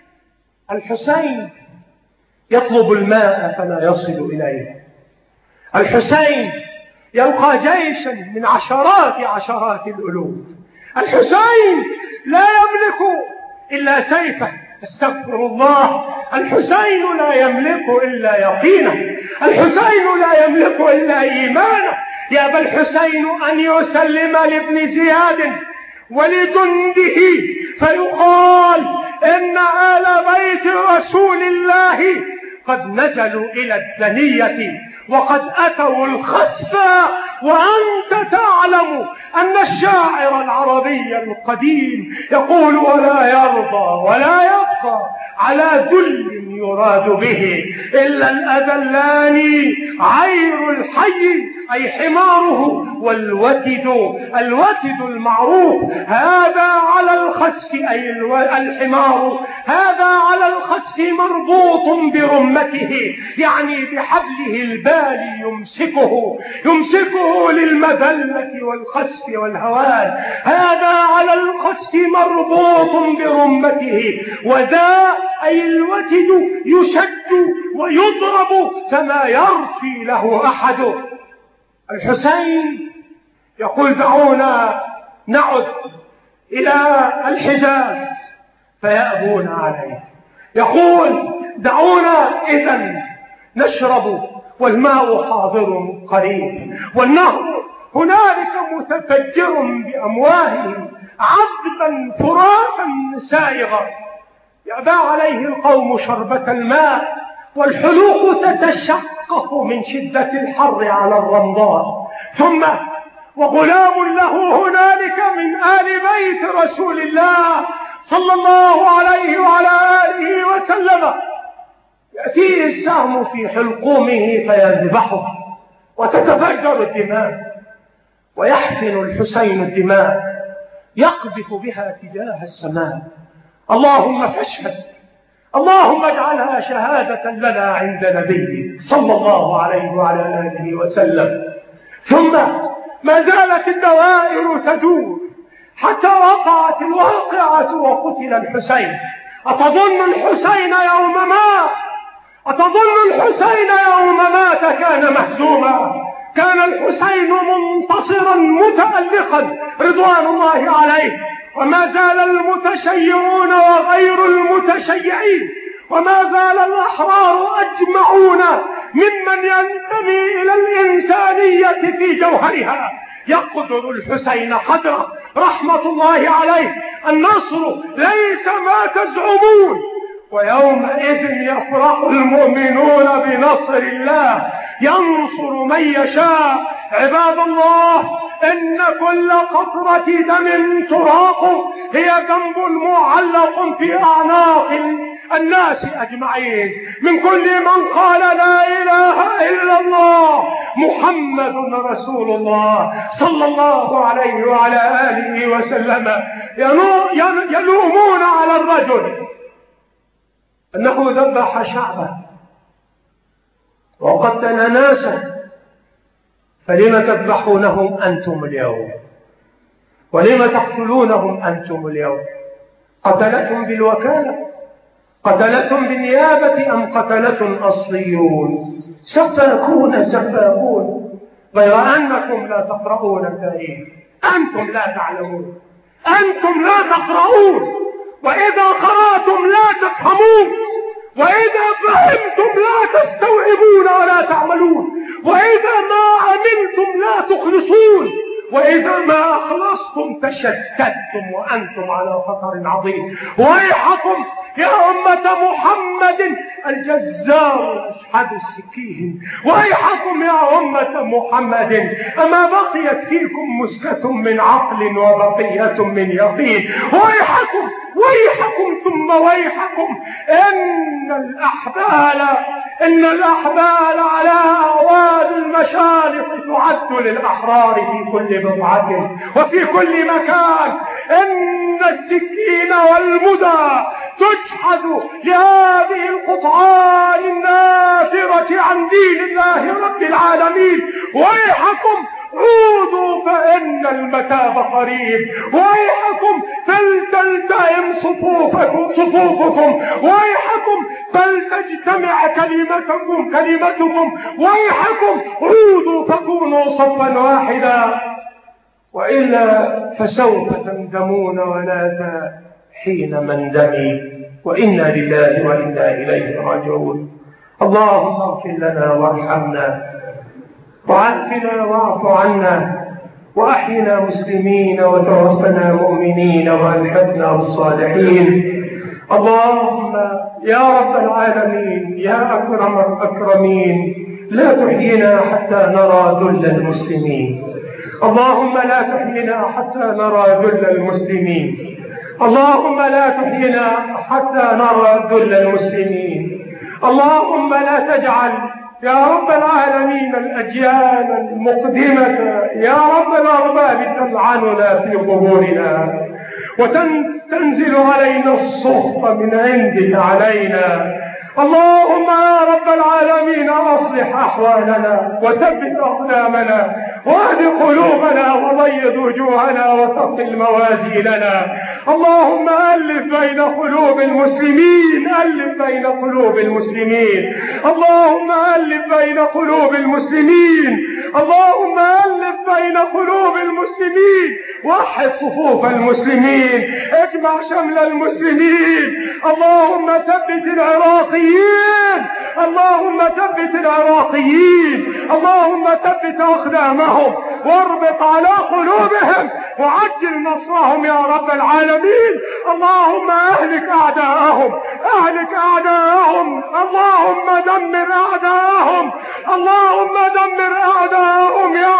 الحسين يطلب الماء فلا يصل إليه. الحسين يلقى جيشا من عشرات عشرات الألوف. الحسين لا يملك إلا سيفه، استغفر الله. الحسين لا يملك إلا يقينه. الحسين لا يملك إلا إيمانه. يأبى الحسين أن يسلم لابن زياد ولجنده فيقال إن آل بيت رسول الله قد نزلوا إلى الدنية وقد أتوا الخسفة، وأنت تعلم أن الشاعر العربي القديم يقول: ولا يرضى ولا يبقى على ذل يراد به إلا الأذلان عير الحي، أي حماره، والوتد الوتد المعروف هذا على الخسف، أي الحمار هذا على الخسف مربوط برمته، يعني بحبله البالي يمسكه يمسكه للمذلة والخسف والهوان. هذا على الخسف مربوط برمته، وذا أي الوتد يشد ويضرب فما يرفي له أحد. الحسين يقول: دعونا نعد إلى الحجاز، فيأبون عليه. يقول: دعونا إذن نشرب والماء حاضر قريب، والنهر هنالك متفجر بأمواهه عذبا فراتا سائغا. يأبى عليه القوم شربة الماء، والحلوق تتشقق من شدة الحر على الرمضاء. ثم وغلام له هنالك من آل بيت رسول الله صلى الله عليه وعلى آله وسلم يأتيه السهم في حلقومه فيذبحه وتتفجر الدماء، ويحفن الحسين الدماء يقذف بها تجاه السماء. اللهم فاشهد، اللهم اجعلها شهادة لنا عند نبيك صلى الله عليه وعلى آله وسلم. ثم ما زالت الدوائر تدور حتى وقعت الواقعة وقتل الحسين. أتظن الحسين يوم مات أتظن الحسين يوم مات كان مهزوما؟ كان الحسين منتصرا متألقا رضوان الله عليه. وما زال المتشيعون وغير المتشيعين وما زال الأحرار أجمعون ممن ينتمي إلى الإنسانية في جوهرها يقدر الحسين قدره رحمة الله عليه. النصر ليس ما تزعمون، ويومئذ يفرح المؤمنون بنصر الله ينصر من يشاء. عباد الله، إن كل قطرة دم تراق هي ذنب معلق في أعناق الناس أجمعين، من كل من قال لا إله إلا الله محمد رسول الله صلى الله عليه وعلى آله وسلم. يلومون على الرجل أنه ذبح شعبه وقتل ناسا، فلم تذبحونهم أنتم اليوم؟ ولم تقتلونهم أنتم اليوم؟ قتلتهم بالوكالة؟ قتلتهم بالنيابة أم قتلتهم أصليون؟ سفاكون سفاكون، غير أنكم لا تقرؤون التاريخ. أنتم لا تعلمون، أنتم لا تقرؤون، وإذا قرأتم لا تفهمون، وإذا فهمتم لا تستوعبون ولا تعملون، وإذا ما عملتم لا تخلصون، وإذا ما أخلصتم تشتتتم وأنتم على خطر عظيم. ويحكم يا أمة محمد الجزار أشحذ السكين. ويحكم يا أمة محمد أما بقيت فيكم مسكة من عقل وبقية من يقين. ويحكم ويحكم ثم ويحكم إن الأحبال إن الأحبال على أعواد المشارق تعد للأحرار في كل بضعة وفي كل مكان. إن السكين والمدى تشحذ لهذه القطعان النافرة عن دين الله رب العالمين. ويحكم عودوا فإن المتاب قريب. ويحكم فلتلتئم صفوفكم صفوفكم ويحكم فلتجتمع كلمتكم كلمتكم. ويحكم عودوا فكونوا صفا واحدا وإلا فسوف تندمون ولا حين مندمي. وإنا لله وإنا إليه راجعون. اللهم اغفر لنا وارحمنا وعافنا واعف عنا وأحينا مسلمين وتوفنا مؤمنين وألحقنا بالصالحين. اللهم يا رب العالمين يا أكرم الأكرمين لا تحيينا حتى نرى ذل المسلمين. اللهم لا تحيينا حتى نرى ذل المسلمين. اللهم لا تحيينا حتى نرى ذل المسلمين. اللهم لا تجعل يا رب العالمين الأجيال المقدمة يا رب الأرباب تلعننا في قبورنا وتنزل علينا السخط من عندك علينا. اللهم يا رب العالمين أصلح أحوالنا وثبت أقدامنا واهد قلوبنا وبيض وجوهنا وثقل موازيننا. اللهم ألف بين قلوب المسلمين ألف بين قلوب المسلمين. اللهم ألف بين قلوب المسلمين. اللهم ألف بين قلوب المسلمين. وحد صفوف المسلمين. اجمع شمل المسلمين. اللهم ثبت العراقيين. اللهم ثبت العراقيين. اللهم ثبت أقدامهم واربط على قلوبهم وعجل نصرهم يا رب العالمين. اللهم أهلك أعداءهم أهلك أعداءهم. اللهم دمر أعداءهم. اللهم دمر أعداءهم يا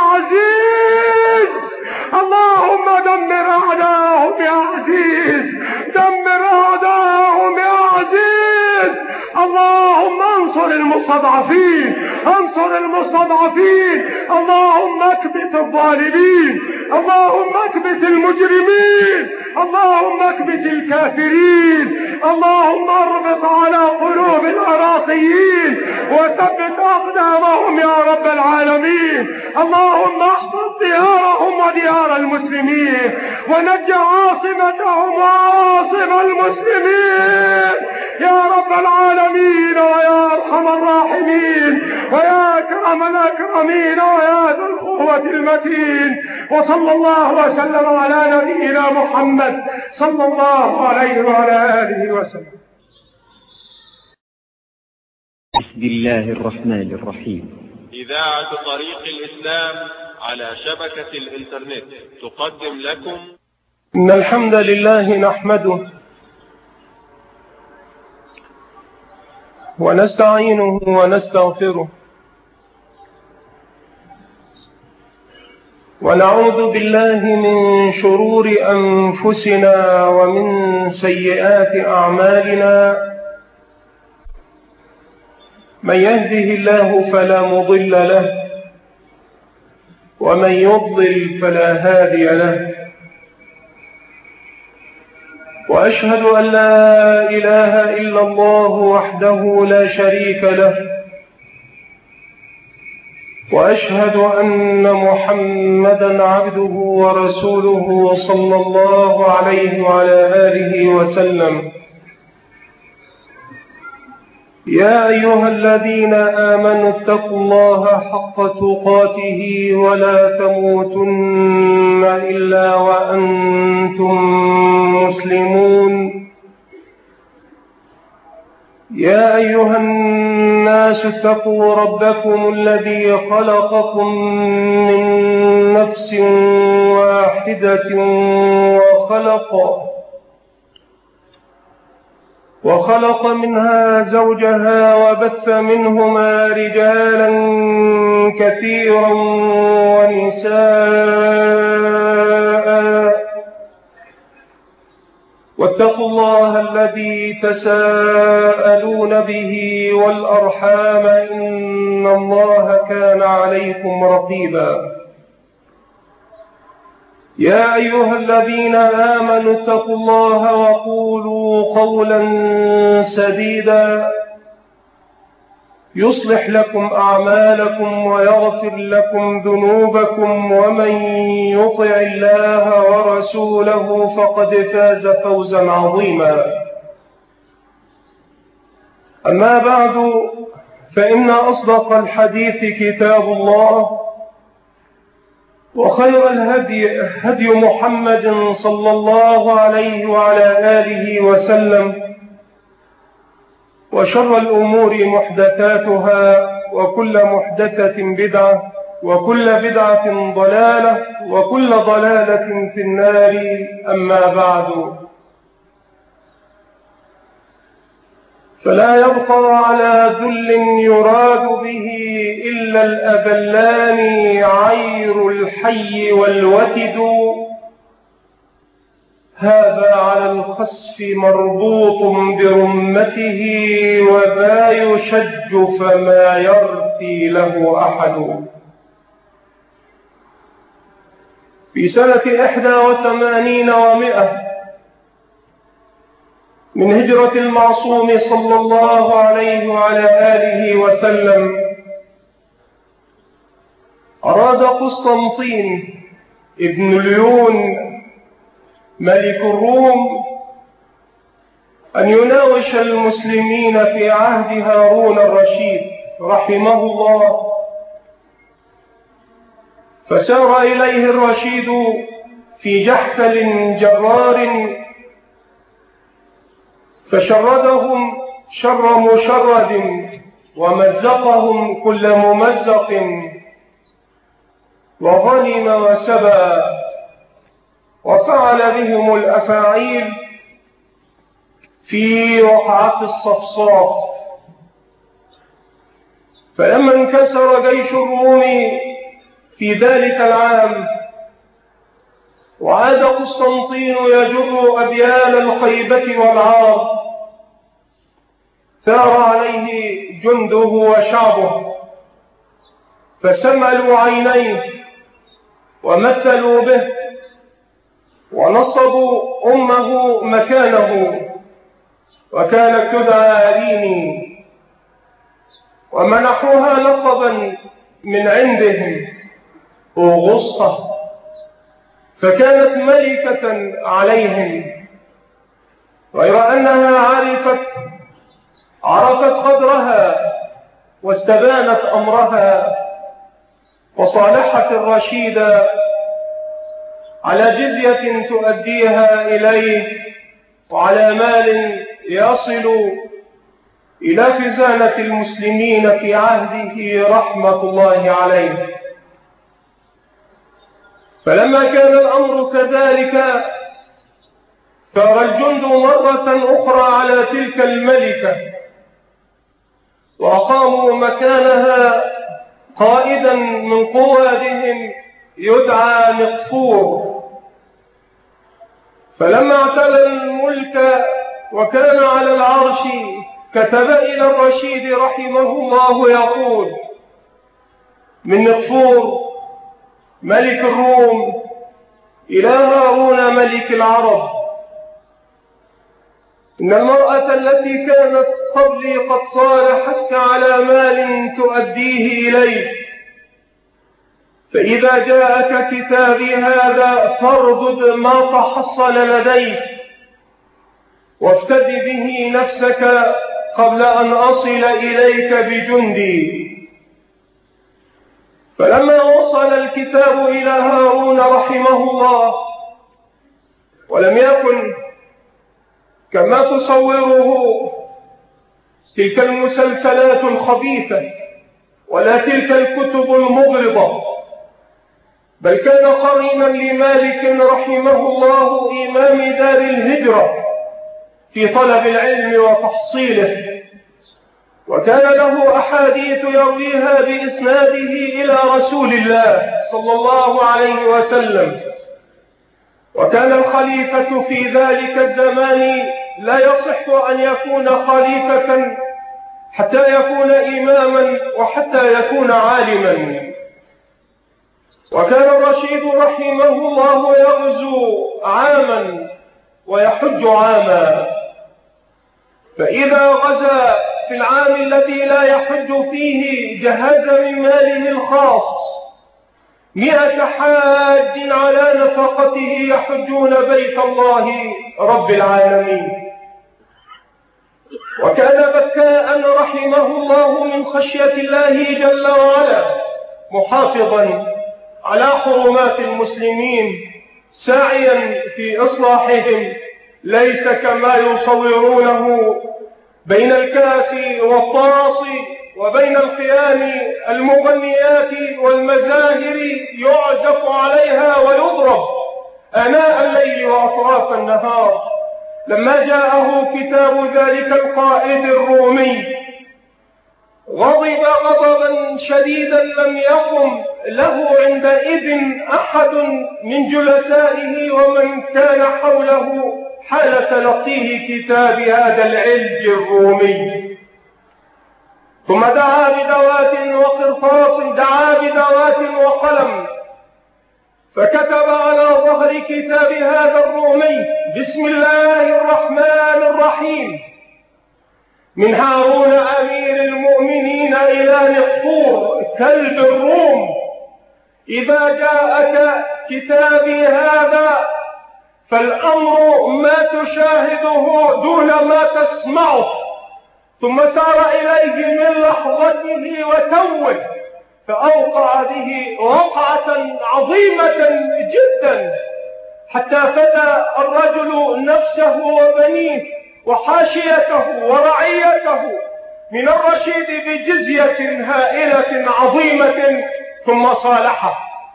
عزيز. اللهم دمر أعداءهم يا عزيز. دمر أعداءهم يا عزيز. اللهم انصر المستضعفين انصر المستضعفين. اللهم اكبت الظالمين. اللهم اكبت المجرمين. اللهم اكبت الكافرين. اللهم اربط على قلوب العراقيين وثبت اقدامهم يا رب العالمين. اللهم احفظ ديارهم وديار المسلمين ونجى عاصمتهم وعاصم المسلمين يا رب العالمين ويا ارحم الراحمين ويا اكرم الاكرمين ويا ذا القوة المتين. وصلى الله وسلم على نبينا محمد صلى الله عليه وعلى آله وسلم. بسم الله الرحمن الرحيم. إذاعة طريق الإسلام على شبكة الإنترنت تقدم لكم إن الحمد لله نحمده ونستعينه ونستغفره ونعوذ بالله من شرور أنفسنا ومن سيئات أعمالنا. من يهده الله فلا مضل له ومن يضلل فلا هادي له. وأشهد أن لا إله إلا الله وحده لا شريك له. وأشهد أن محمدا عبده ورسوله صلى الله عليه وعلى آله وسلم. يا أيها الذين آمنوا اتقوا الله حق تقاته ولا تموتن إلا وأنتم مسلمون. يا أيها الناس اتقوا ربكم الذي خلقكم من نفس واحدة وخلق وخلق منها زوجها وبث منهما رجالا كثيرا ونساء، واتقوا الله الذي تساءلون به والأرحام إن الله كان عليكم رقيبا. يا أيها الذين آمنوا اتقوا الله وقولوا قولا سديدا يصلح لكم أعمالكم ويغفر لكم ذنوبكم، ومن يطع الله ورسوله فقد فاز فوزا عظيما. أما بعد، فإن أصدق الحديث كتاب الله، وخير الهدي هدي محمد صلى الله عليه وعلى آله وسلم، وشر الأمور محدثاتها، وكل محدثة بدعة، وكل بدعة ضلالة، وكل ضلالة في النار. أما بعد، فلا يبقى على ذل يراد به إلا الأبلان عير الحي والوتد، هذا على الخسف مربوط برمته، وذا يشج فما يرثي له أحد. في سنة إحدى وثمانين ومئة من هجرة المعصوم صلى الله عليه وعلى آله وسلم، أراد قسطنطين ابن ليون ملك الروم أن يناوش المسلمين في عهد هارون الرشيد رحمه الله، فسار إليه الرشيد في جحفل جرار، فشردهم شر مشرد، ومزقهم كل ممزق، وغنم وسبى، وفعل بهم الأفاعيل في وقعة الصفصاف. فلما انكسر جيش الروم في ذلك العام، وعاد قسطنطين يجر أبيال الخيبة والعار، ثار عليه جنده وشعبه، فسملوا عينيه ومثلوا به، ونصبوا أمه مكانه، وكانت تدعى ريني، ومنحوها لقبا من عندهم أوغسطة، فكانت ملكة عليهم، غير أنها عرفت عرفت قدرها واستبانت أمرها، وصالحت الرشيد على جزية تؤديها إليه، وعلى مال يصل إلى خزانة المسلمين في عهده رحمة الله عليه. فلما كان الأمر كذلك، ثار الجند مرة أخرى على تلك الملكة، وأقاموا مكانها قائدا من قوادهم يدعى مقفور. فلما اعتلى الملك وكان على العرش، كتب إلى الرشيد رحمه الله يقول: من مقفور ملك الروم إلى هارون ملك العرب، إن المرأة التي كانت قبلي قد صالحتك على مال تؤديه إليه، فإذا جاءك كتابي هذا فاردد ما تحصل لديك، وافتد به نفسك قبل أن أصل إليك بجندي. فلما وصل الكتاب إلى هارون رحمه الله، ولم يكن كما تصوره تلك المسلسلات الخبيثة ولا تلك الكتب المغرضة، بل كان قرينا لمالك رحمه الله إمام دار الهجرة، في طلب العلم وتحصيله، وكان له أحاديث يرويها بإسناده إلى رسول الله صلى الله عليه وسلم. وكان الخليفة في ذلك الزمان لا يصح أن يكون خليفة حتى يكون إماما وحتى يكون عالما. وكان الرشيد رحمه الله يغزو عاما ويحج عاما، فإذا غزا في العام الذي لا يحج فيه جهز من ماله الخاص مئة حاج على نفقته يحجون بيت الله رب العالمين. وكان بكاء رحمه الله من خشية الله جل وعلا، محافظا على حرمات المسلمين، ساعيا في إصلاحهم، ليس كما يصورونه بين الكاس والطاس وبين الخيام المغنيات والمزاهر يعزف عليها ويضرب آناء الليل وأطراف النهار. لما جاءه كتاب ذلك القائد الرومي غضب غضبا شديدا لم يقم له عندئذ أحد من جلسائه ومن كان حوله حال تلقيه كتاب هذا العلج الرومي. ثم دعا بدوات وقرطاس، دعا بدوات وقلم، فكتب على ظهر كتاب هذا الرومي: بسم الله الرحمن الرحيم، من هارون أمير المؤمنين إلى نقفور كلب الروم، إذا جاءك كتابي هذا فالأمر ما تشاهده دون ما تسمعه. ثم سار إليه من لحظته وتوه، فأوقع به وقعة عظيمة جدا، حتى فدى الرجل نفسه وبنيه وحاشيته ورعيته من الرشيد بجزية هائلة عظيمة، ثم صالحه.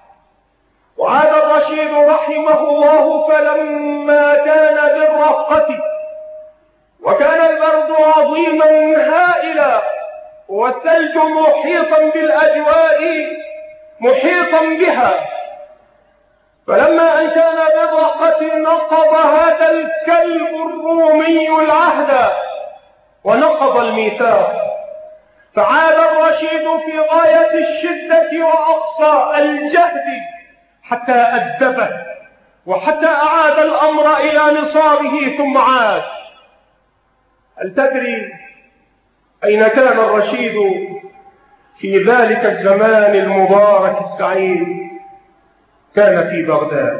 وعاد الرشيد رحمه الله، فلما كان بالرقة وكان البرد عظيما هائلا والثلج محيطا بالأجواء محيطا بها، فلما أن كان بالرقة نقض هذا الكلب الرومي العهد ونقض الميثاق، فعاد الرشيد في غاية الشدة وأقصى الجهد حتى أدبه وحتى أعاد الأمر إلى نصابه ثم عاد. هل تدري أين كان الرشيد في ذلك الزمان المبارك السعيد؟ كان في بغداد.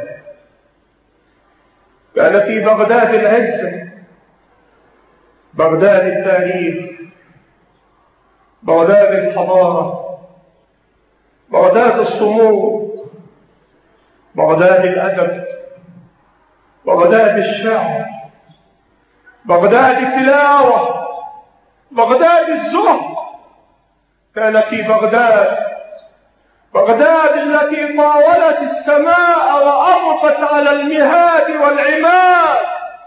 كان في بغداد العزة، بغداد التاريخ، بغداد الحضارة، بغداد الصمود، بغداد الأدب، بغداد الشعر، بغداد التلاوة، بغداد الزهد. كان في بغداد، بغداد التي طاولت السماء وأرفت على المهاد والعماد،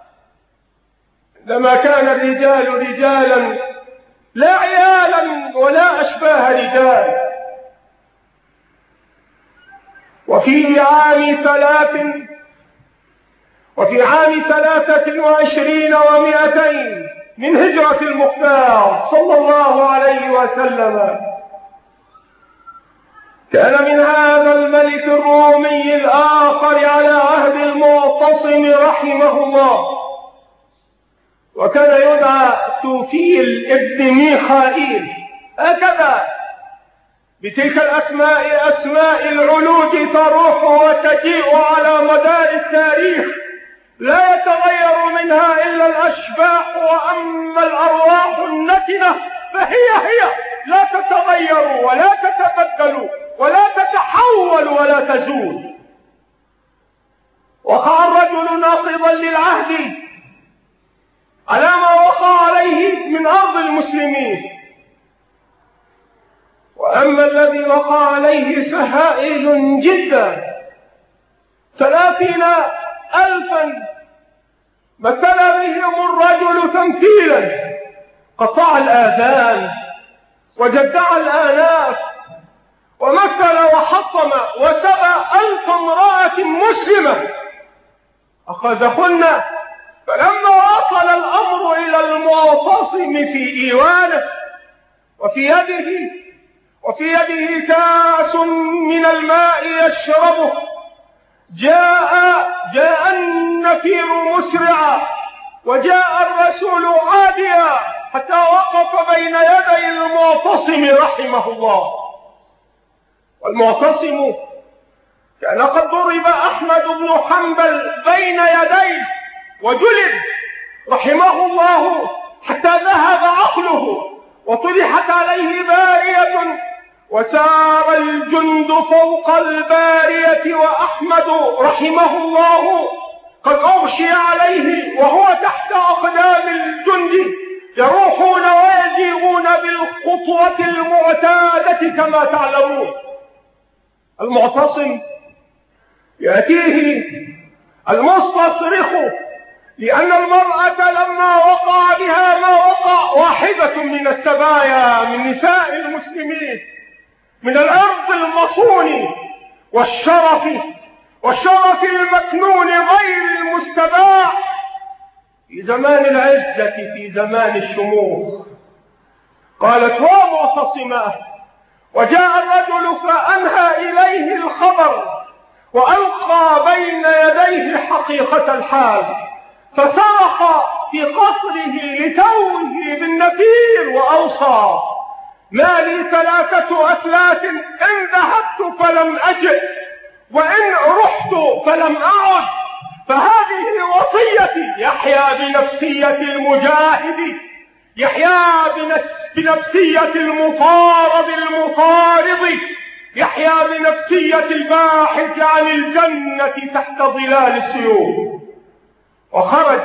عندما كان الرجال رجالا لا عيالا ولا أشباه رجال. وفي عام ثلاث وفي عام ثلاثة وعشرين ومئتين من هجرة المختار صلى الله عليه وسلم كان من هذا الملك الرومي الآخر على عهد المعتصم رحمه الله، وكان يدعى توفيل ابن ميخائيل، هكذا بتلك الأسماء أسماء العلوج تروح وتجيء على مدار التاريخ، لا يتغير منها إلا الأشباح، وأما الأرواح النتنة فهي هي لا تتغير ولا تتبدل ولا تتحول ولا تزول. وقع الرجل ناقضا للعهد على ما وقع عليه من أرض المسلمين، وأما الذي وقع عليه فهائل جدا، ثلاثين ألفا مثل بهم الرجل تمثيلا، قطع الآذان وجدع الآلاف، ومثل وحطم وسبى ألف امرأة مسلمة أخذهن، فلما وصل الأمر إلى المعتصم في إيوانه وفي يده وفي يده كاس من الماء يشربه، جاء جاء النفير مسرعا، وجاء الرسول عاديا، حتى وقف بين يدي المعتصم رحمه الله. والمعتصم كان قد ضرب أحمد بن حنبل بين يديه وجلد رحمه الله حتى ذهب عقله، وطرحت عليه بارية، وسار الجند فوق البارية، وأحمد رحمه الله قد أغشي عليه وهو تحت أقدام الجند، يروحون ويجيئون بالخطوة المعتادة كما تعلمون. المعتصم يأتيه المستصرخ، لأن المرأة لما وقع بها ما وقع واحدة من السبايا من نساء المسلمين، من الأرض المصون والشرف والشرف المكنون غير المستباح، في زمان العزة في زمان الشموخ. قالت: هو معتصمة. وجاء الرجل فأنهى إليه الخبر وألقى بين يديه حقيقة الحال، فصرخ في قصره لتوه بالنفير وأوصى: ما لي ثلاثة أثلاث، إن ذهبت فلم أجد، وإن رحت فلم أعد، فهذه وصيتي. يحيا بنفسية المجاهد، يحيا بنفسية المطارد المطارد، يحيا بنفسية الباحث عن الجنة تحت ظلال السيوف. وخرج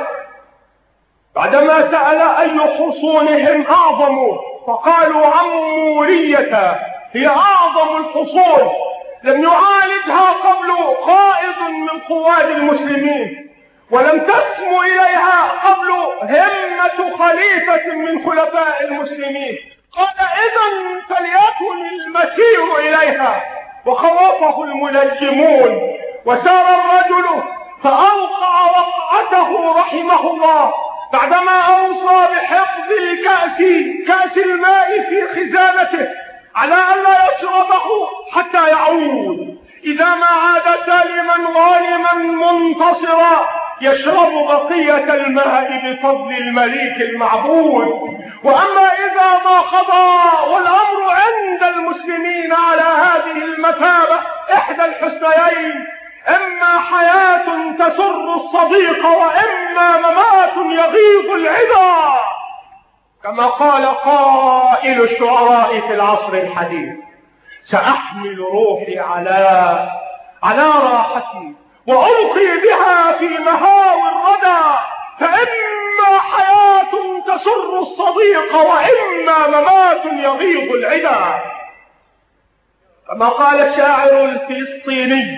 بعدما سأل أي حصونهم أعظم، فقالوا عمورية هي أعظم الحصون، لم يعالجها قبل قائد من قواد المسلمين، ولم تسم إليها قبل همة خليفة من خلفاء المسلمين. قال: إذن فليكن المسير إليها. وخوفه المنجمون، وسار الرجل فأوقع وقعته رحمه الله، بعدما أوصى بحفظ الكأس كأس الماء في خزانته على أن لا يشربه حتى يعود، إذا ما عاد سالما غانما منتصرا يشرب بقية الماء بفضل المليك المعبود. وأما إذا ما قضى والأمر عند المسلمين على هذه المثابة، إحدى الحسنيين: إما حياة تسر الصديق، وإما ممات يغيظ العدا، كما قال قائل الشعراء في العصر الحديث: سأحمل روحي على على راحتي وألقي بها في مهاوي الردى، فإما حياة تسر الصديق، وإما ممات يغيظ العدا، كما قال الشاعر الفلسطيني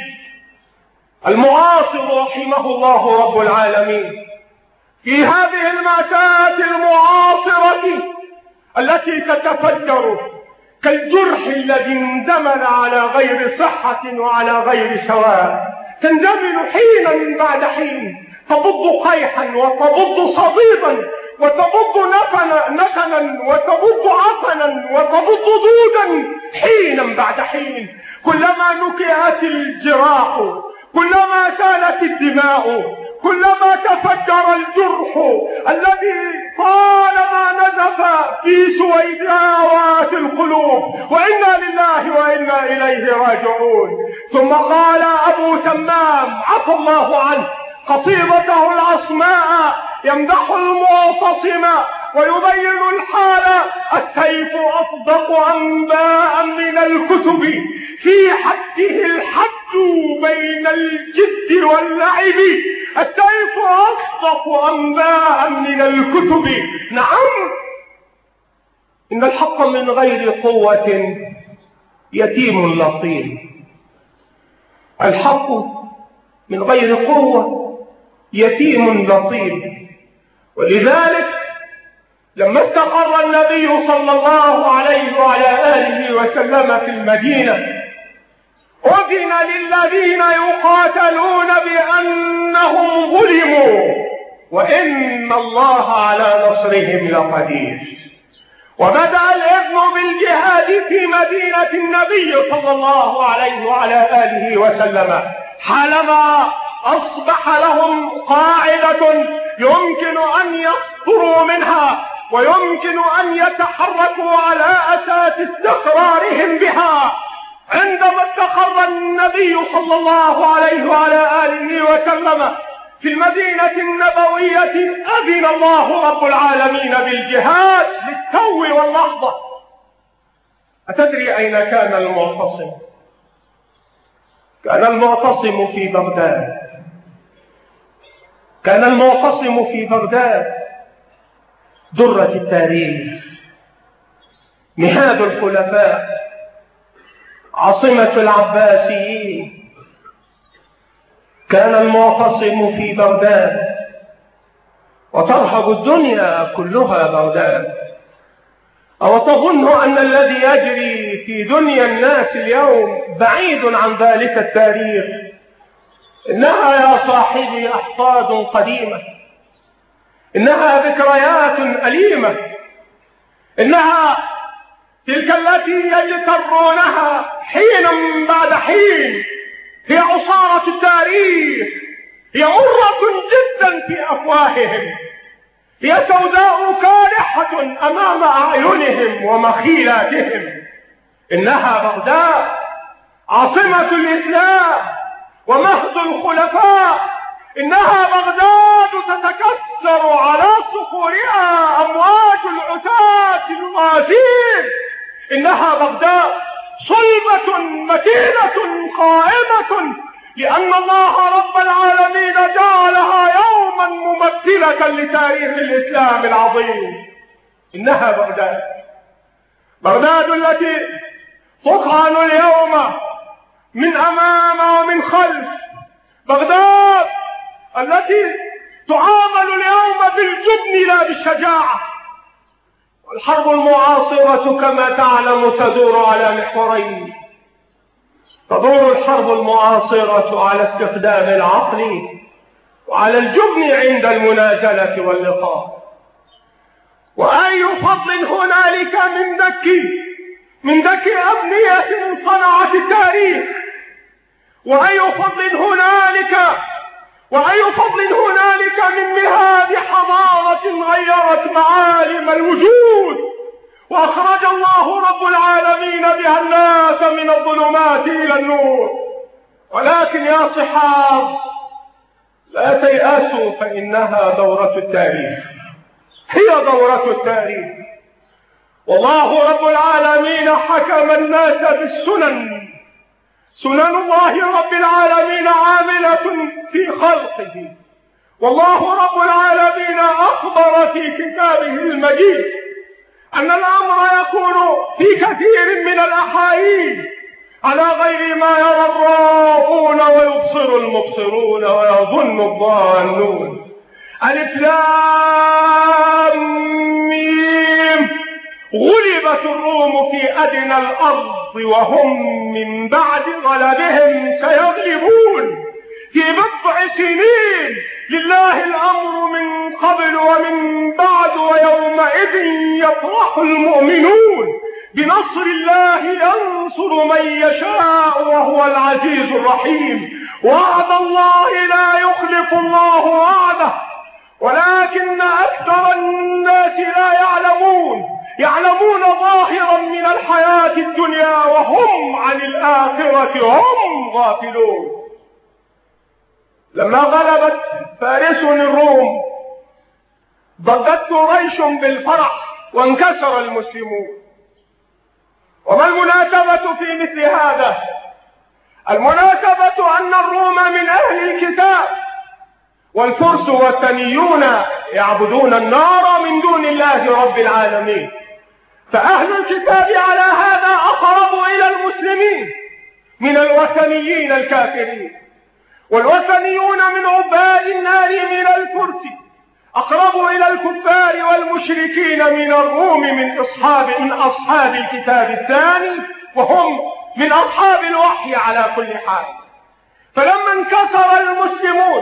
المعاصر رحمه الله رب العالمين: في هذه المأساة المعاصرة التي تتفجر كالجرح الذي اندمل على غير صحة وعلى غير سواء، تندمل حينا بعد حين، تبض قيحا وتبض صديدا وتبض نفنا نتنا وتبض عفنا وتبض دودا حينا بعد حين، كلما نكئت الجراح، كلما سالت الدماء، كلما تفجر الجرح الذي طالما نزف في سويداوات القلوب، وإنا لله وإنا إليه راجعون. ثم قال أبو تمام عفى الله عنه قصيدته العصماء يمدح المعتصم ويبين الحال: السيف أصدق أنباء من الكتب، في حده الحد بين الجد واللعب، السيف أصدق أنباء من الكتب. نعم، إن الحق من غير قوة يتيم لطيف، الحق من غير قوة يتيم لطيف. ولذلك لما استقر النبي صلى الله عليه وعلى آله وسلم في المدينة أذن للذين يقاتلون بأنهم ظلموا وإن الله على نصرهم لقدير. وبدأ الإذن بالجهاد في مدينة النبي صلى الله عليه وعلى آله وسلم حالما أصبح لهم قاعدة يمكن أن يصدروا منها ويمكن أن يتحركوا على أساس استقرارهم بها. عندما استقر النبي صلى الله عليه وعلى آله وسلم في المدينة النبوية أذن الله رب العالمين بالجهاد للتو واللحظة. أتدري أين كان المعتصم؟ كان المعتصم في بغداد. كان المعتصم في بغداد درة التاريخ، مهاد الخلفاء، عاصمة العباسيين. كان المعتصم في بغداد وترهب الدنيا كلها بغداد. أو تظن أن الذي يجري في دنيا الناس اليوم بعيد عن ذلك التاريخ؟ إنها يا صاحبي أحفاد قديمة، إنها ذكريات أليمة، إنها تلك التي يجترونها حينا بعد حين. هي عصارة التاريخ، هي مرة جدا في أفواههم، هي سوداء كالحة أمام أعينهم ومخيلاتهم. إنها بغداد عاصمة الإسلام ومهد الخلفاء. إنها بغداد تتكسر على صخورها أمواج العتاة الغازين. إنها بغداد صلبة متينة قائمة لأن الله رب العالمين جعلها يوما ممثلة لتاريخ الإسلام العظيم. إنها بغداد، بغداد التي تطعن اليوم من أمام ومن خلف، بغداد التي تعامل اليوم بالجبن لا بالشجاعة. والحرب المعاصرة كما تعلم تدور على محورين. تدور الحرب المعاصرة على استخدام العقل وعلى الجبن عند المنازلة واللقاء. وأي فضل هنالك من ذكي من ذكي أبنية صنعت التاريخ، وأي فضل هنالك وأي فضل هنالك من مهاد حضارة غيرت معالم الوجود وأخرج الله رب العالمين بها الناس من الظلمات إلى النور. ولكن يا صحاب لا تيأسوا، فإنها دورة التاريخ، هي دورة التاريخ. والله رب العالمين حكم الناس بالسنن. سنن الله رب العالمين عاملة في خلقه. والله رب العالمين أخبر في كتابه المجيد أن الأمر يكون في كثير من الأحايين على غير ما يرى الراؤون ويبصر المبصرون ويظن الظانون. ألف لام ميم. غلبت الروم في أدنى الأرض وهم من بعد غلبهم سيغلبون في بضع سنين. لله الأمر من قبل ومن بعد ويومئذ يفرح المؤمنون بنصر الله ينصر من يشاء وهو العزيز الرحيم. وعد الله لا يخلف الله وعده ولكن أكثر الناس لا يعلمون يعلمون ظاهرا من الحياة الدنيا وهم عن الآخرة هم غافلون. لما غلبت فارس الروم ضجت قريش بالفرح وانكسر المسلمون. وما المناسبة في مثل هذا؟ المناسبة أن الروم من أهل الكتاب، والفرس والثنيون يعبدون النار من دون الله رب العالمين. فأهل الكتاب على هذا أقرب إلى المسلمين من الوثنيين الكافرين. والوثنيون من عباد النار من الفرس أقرب إلى الكفار والمشركين من الروم من أصحاب من أصحاب الكتاب الثاني، وهم من أصحاب الوحي على كل حال. فلما انكسر المسلمون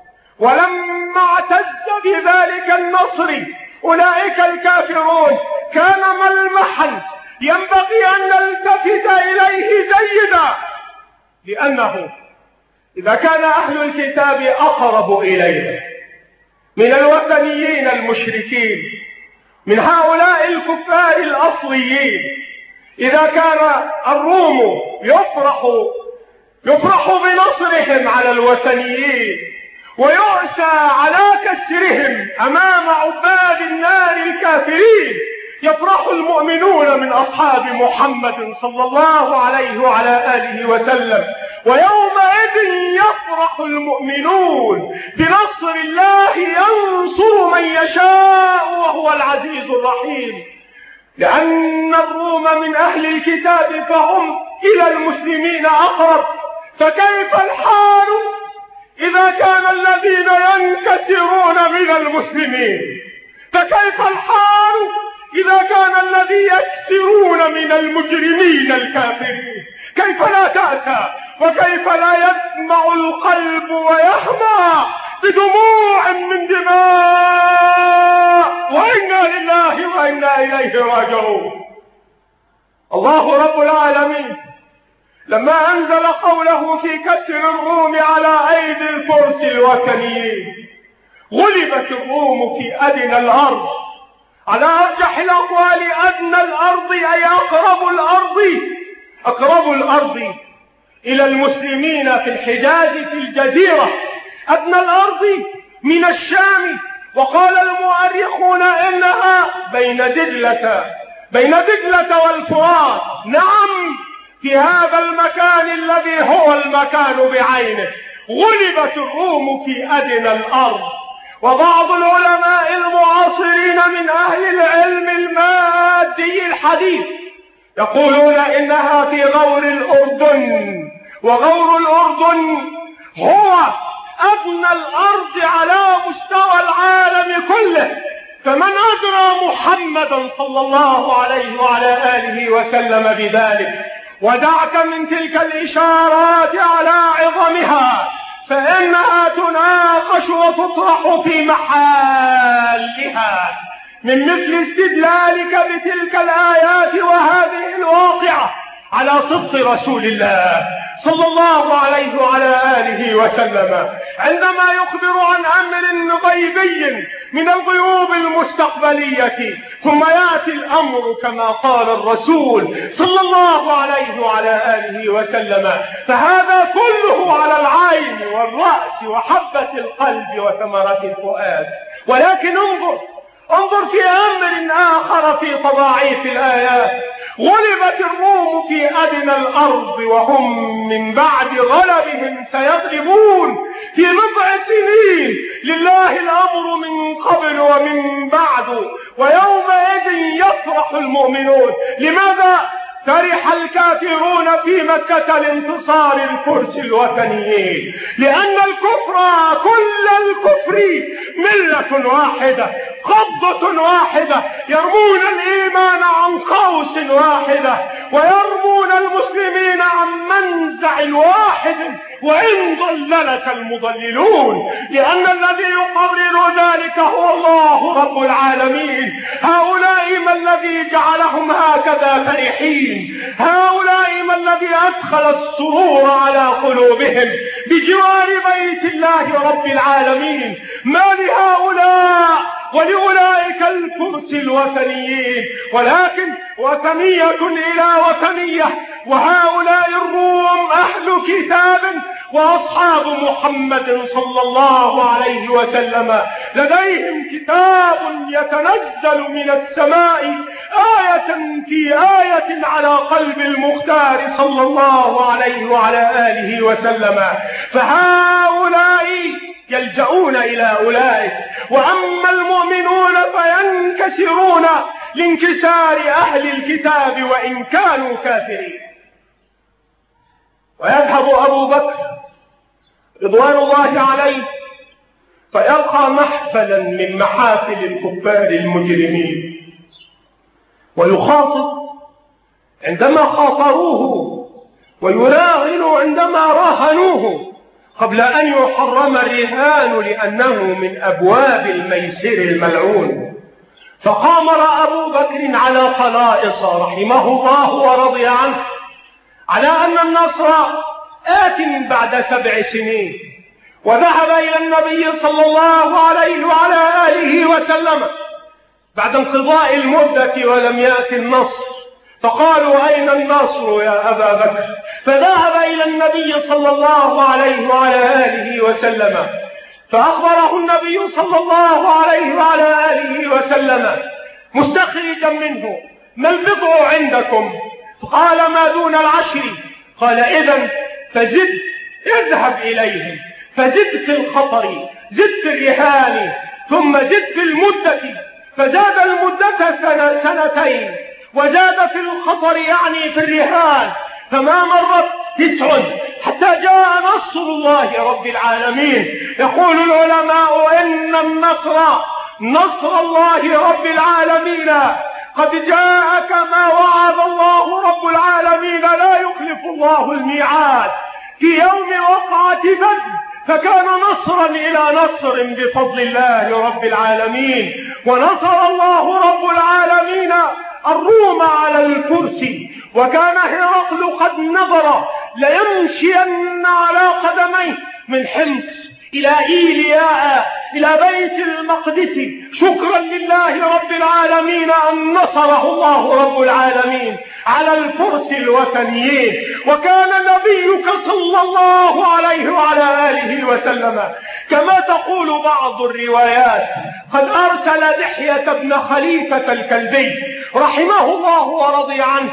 ولما اعتز بذلك النصر أولئك الكافرون، كان ملمحا ينبغي أن نلتفت إليه جيدا، لأنه إذا كان أهل الكتاب أقرب إليه من الوثنيين المشركين، من هؤلاء الكفار الأصليين، إذا كان الروم يفرح يفرح بنصرهم على الوثنيين ويؤسى على كسرهم أمام عباد النار الكافرين، يفرح المؤمنون من أصحاب محمد صلى الله عليه وعلى آله وسلم. ويومئذ يفرح المؤمنون بنصر الله ينصر من يشاء وهو العزيز الرحيم. لأن الروم من أهل الكتاب فهم إلى المسلمين أقرب، فكيف الحال إذا كان الذين ينكسرون من المسلمين؟ فكيف الحال إذا كان الذي يكسرون من المجرمين الكافرين؟ كيف لا تأسى وكيف لا يدمع القلب ويهمى بدموع من دماء، وإنا لله وإنا إليه راجعون. الله رب العالمين لما أنزل قوله في كسر الروم على أيدي الفرس الوثنيين، غلبت الروم في أدنى الأرض، على أرجح الأقوال أدنى الأرض أي أقرب الأرض أقرب الأرض إلى المسلمين في الحجاز في الجزيرة، أدنى الأرض من الشام. وقال المؤرخون إنها بين دجلة بين دجلة والفرات، نعم في هذا المكان الذي هو المكان بعينه. غلبت الروم في أدنى الأرض. وبعض العلماء المعاصرين من أهل العلم المادي الحديث يقولون إنها في غور الأردن، وغور الأردن هو أدنى الأرض على مستوى العالم كله. فمن أدرى محمدا صلى الله عليه وعلى آله وسلم بذلك؟ ودعك من تلك الإشارات على عظمها، فإنها تناقش وتطرح في محلها، من مثل استدلالك بتلك الآيات وهذه الواقعة على صدق رسول الله صلى الله عليه وعلى آله وسلم عندما يخبر عن أمر غيبي من الغيوب المستقبلية، ثم يأتي الأمر كما قال الرسول صلى الله عليه وعلى آله وسلم. فهذا كله على العين والرأس وحبة القلب وثمرة الفؤاد. ولكن انظر انظر في أمر آخر في تضاعيف الآيات. غلبت الروم في أدنى الأرض وهم من بعد غلبهم سيغلبون في بضع سنين، لله الأمر من قبل ومن بعد. ويومئذ يفرح المؤمنون. لماذا فرح الكافرون في مكة لانتصار الفرس الوثنيين؟ لأن الكفر كل الكفر ملة واحدة، قبضة واحدة، يرمون الإيمان عن قوس واحدة، ويرمون المسلمين عن منزع واحد، وإن ضللك المضللون. لأن الذي يقرر ذلك هو الله رب العالمين. هؤلاء ما الذي جعلهم هكذا فرحين؟ هؤلاء ما الذي أدخل السرور على قلوبهم بجوار بيت الله رب العالمين؟ ما لهؤلاء ولأولئك الفرس الوثنيين، ولكن وثنية إلى وثنية. وهؤلاء الروم أهل كتاب وأصحاب محمد صلى الله عليه وسلم لديهم كتاب يتنزل من السماء آية في آية على قلب المختار صلى الله عليه وعلى آله وسلم. فهؤلاء يلجؤون إلى أولئك، وأما المؤمنون فينكسرون لانكسار أهل الكتاب وإن كانوا كافرين. ويذهب أبو بكر رضوان الله عليه، فيلقى محفلا من محافل الكفار المجرمين ويخاطب عندما خاطروه، ويراهن عندما راهنوه قبل أن يحرم الرهان لأنه من أبواب الميسر الملعون. فقامر أبو بكر على خلائص رحمه الله ورضي عنه على أن النصر آت بعد سبع سنين، وذهب إلى النبي صلى الله عليه وعلى آله وسلم بعد انقضاء المدة ولم يأت النصر، فقالوا أين النصر يا أبا بكر؟ فذهب إلى النبي صلى الله عليه وعلى آله وسلم فأخبره النبي صلى الله عليه وعلى آله وسلم مستخرجا منه: ما البضع عندكم؟ قال: ما دون العشر. قال: إذن فزد، اذهب إليهم فزد في الخطر، زد في الرهان، ثم زد في المدة، فزاد المدة سنتين، وزاد في الخطر يعني في الرهان، فما مرت تسع حتى جاء نصر الله رب العالمين. يقول العلماء إن النصر نصر الله رب العالمين قد جاء كما وعد الله رب العالمين، لا يخلف الله الميعاد. في يوم وقعة بدر فكان نصرا إلى نصر بفضل الله رب العالمين، ونصر الله رب العالمين الروم على الكرسي، وكان هرقل قد نظر ليمشين على قدميه من حمص إلى إيلياء إلى بيت المقدس شكرا لله رب العالمين أن نصره الله رب العالمين على الفرس الوثنيين. وكان نبيك صلى الله عليه وعلى آله وسلم كما تقول بعض الروايات قد أرسل دحية بن خليفة الكلبي رحمه الله ورضي عنه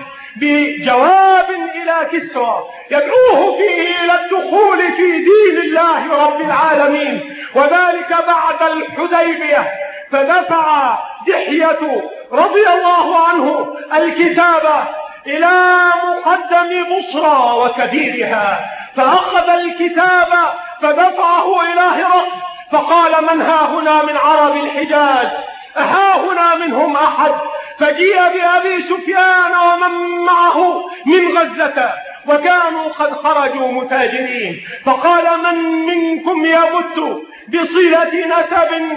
بجواب إلى كسرى يدعوه فيه إلى الدخول في دين الله رب العالمين، وذلك بعد الحديبية. فدفع دحية رضي الله عنه الكتاب إلى مقدم بصرى وكبيرها، فأخذ الكتاب فدفعه إلى هرقل فقال: من ها هنا من عرب الحجاز؟ أها هنا منهم أحد؟ فجيء بأبي سفيان ومن معه من غزة، وكانوا قد خرجوا متاجرين، فقال: من منكم يبت بصلة نسب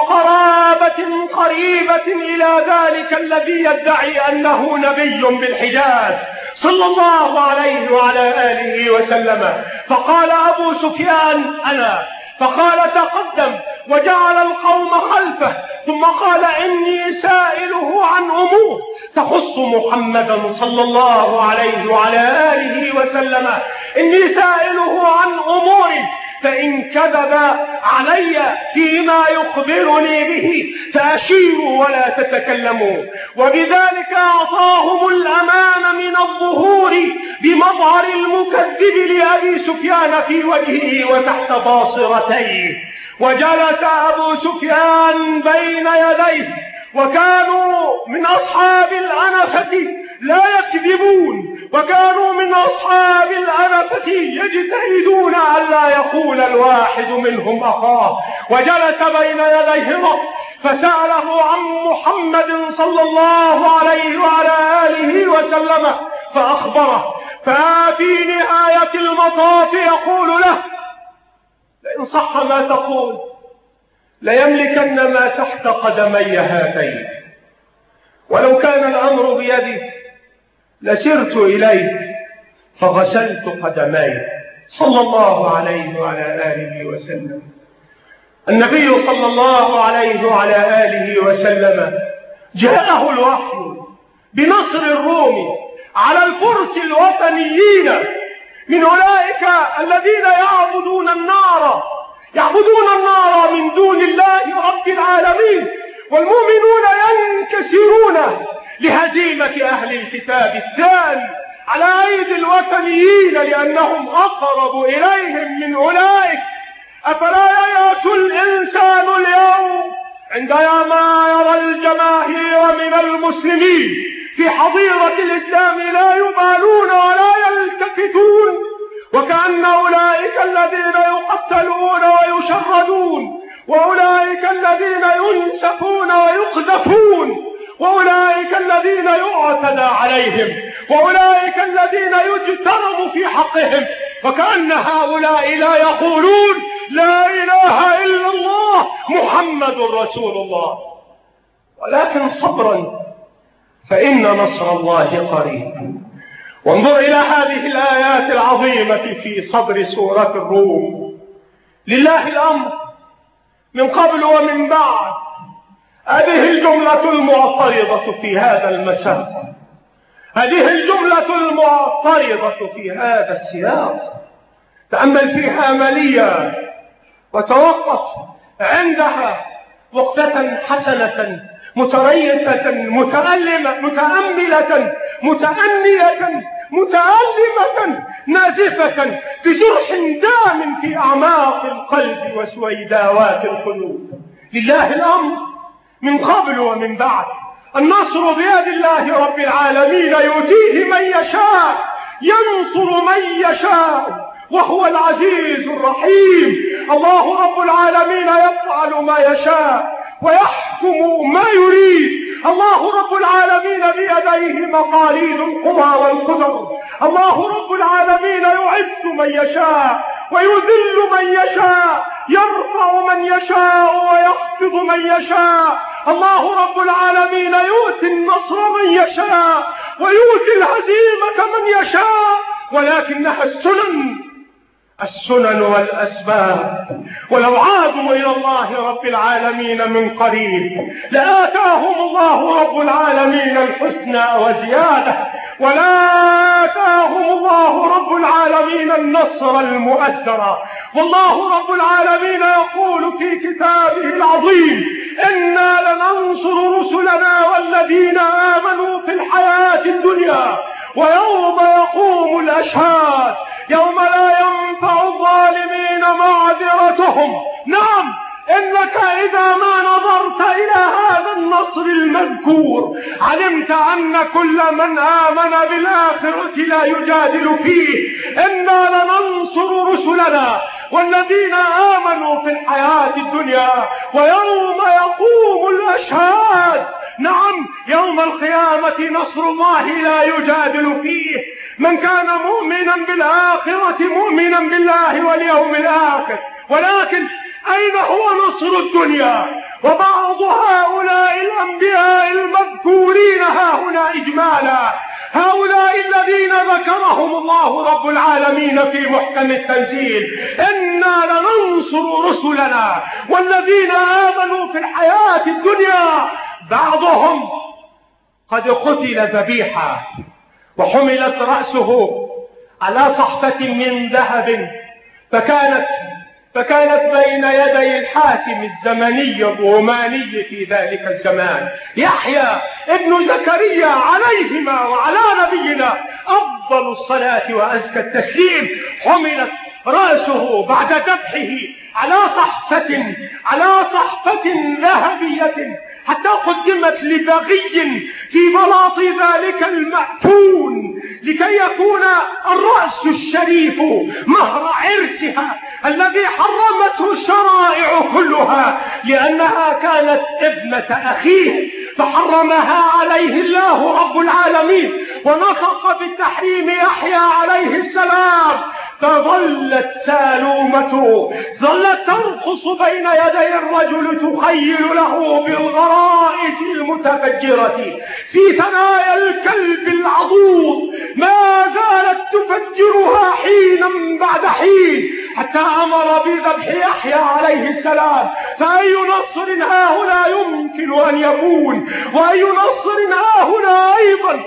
وقرابة قريبة إلى ذلك الذي يدعي أنه نبي بالحجاز صلى الله عليه وعلى آله وسلم؟ فقال أبو سفيان: أنا. فقال: تقدم، وجعل القوم خلفه، ثم قال: إني سائله عن أمور تخص محمدا صلى الله عليه وعلى آله وسلم، إني سائله عن أمور فإن كذب علي فيما يخبرني به فأشيروا ولا تتكلموا. وبذلك أعطاهم الأمان من الظهور بمظهر المكذب لأبي سفيان في وجهه وتحت باصرتيه. وجلس أبو سفيان بين يديه، وكانوا من أصحاب الأنفة لا يكذبون، وكانوا من أصحاب الأنفة يجتهدون ألا يقول الواحد منهم أخاه. وجلس بين يديه رب فسأله عن محمد صلى الله عليه وعلى آله وسلم فأخبره، ففي نهاية المطاف يقول له: لئن صح ما تقول ليملكن ما تحت قدمي هاتين، ولو كان الأمر بيدي لسرت إليه فغسلت قدمي صلى الله عليه وعلى آله وسلم. النبي صلى الله عليه وعلى آله وسلم جاءه الوحي بنصر الروم على الفرس الوثنيين من أولئك الذين يعبدون النار يعبدون النار من دون الله رب العالمين، والمؤمنون ينكسرون لهزيمة أهل الكتاب الثاني على أيدي الوثنيين لأنهم أقرب إليهم من أولئك. أفلا ييأس الإنسان اليوم عندما يرى الجماهير من المسلمين في حظيرة الإسلام لا يبالون ولا يلتفتون وكأن أولئك الذين يقتلون ويشردون، وأولئك الذين ينسفون ويقذفون، وأولئك الذين يعتدى عليهم، وأولئك الذين يجترم في حقهم، وكأن هؤلاء لا يقولون لا إله إلا الله محمد رسول الله. ولكن صبرا فإن نصر الله قريب. وانظر إلى هذه الآيات العظيمة في صدر سورة الروم. لله الأمر من قبل ومن بعد. هذه الجملة المعترضة في هذا المساق، هذه الجملة المعترضة في هذا السياق. تأمل فيها مليا وتوقف عندها وقفة حسنة متريثة متألمة متأملة متأنية متألمة نازفة بجرح دام في أعماق القلب وسويداوات القلوب. لله الأمر من قبل ومن بعد. النصر بيد الله رب العالمين يؤتيه من يشاء، ينصر من يشاء، وهو العزيز الرحيم. الله رب العالمين يفعل ما يشاء ويحكم ما يريد. الله رب العالمين بيديه مقاليد القوى والقدر. الله رب العالمين يعز من يشاء ويذل من يشاء، يرفع من يشاء ويخفض من يشاء. الله رب العالمين يؤتي النصر من يشاء ويؤتي الهزيمة من يشاء، ولكنها السنن السنن والأسباب. ولو عادوا إلى الله رب العالمين من قريب لآتاهم الله رب العالمين الحسنى وزيادة، ولا آتاهم الله رب العالمين النصر المؤزر. والله رب العالمين يقول في كتابه العظيم: إنا لننصر رسلنا والذين آمنوا في الحياة الدنيا ويوم يقوم الأشهاد، يوم لا ينفع الظالمين معذرتهم. نعم، إنك إذا ما نظرت إلى هذا النصر المذكور علمت أن كل من آمن بالآخرة لا يجادل فيه. إنا لننصر رسلنا والذين آمنوا في الحياة الدنيا ويوم يقوم الأشهاد. نعم، يوم القيامة نصر الله لا يجادل فيه. من كان مؤمنا بالآخرة مؤمنا بالله واليوم الآخر. ولكن أين هو نصر الدنيا؟ وبعض هؤلاء الأنبياء المذكورين هاهنا إجمالا، هؤلاء الذين ذكرهم الله رب العالمين في محكم التنزيل: إنا لننصر رسلنا والذين آمنوا في الحياة الدنيا. بعضهم قد قتل ذبيحا وحملت رأسه على صحفة من ذهب، فكانت فكانت بين يدي الحاكم الزمني الروماني في ذلك الزمان يحيى ابن زكريا عليهما وعلى نبينا أفضل الصلاة وأزكى التسليم. حملت رأسه بعد ذبحه على صحفة على صحفة ذهبية حتى قدمت لبغي في بلاط ذلك المأتون لكي يكون الرأس الشريف مهر عرسها الذي حرمته الشرائع كلها، لأنها كانت ابنة أخيه فحرمها عليه الله رب العالمين ونطق بالتحريم يحيى عليه السلام. فظلت سالومته ظلت ترخص بين يدي الرجل تخيل له بالغرائز المتفجرة في ثنايا الكلب العضوض، ما زالت تفجرها حينا بعد حين حتى أمر بذبح يحيى عليه السلام. فأي نصر هاهنا يمكن أن يكون، وأي نصر هاهنا أيضا.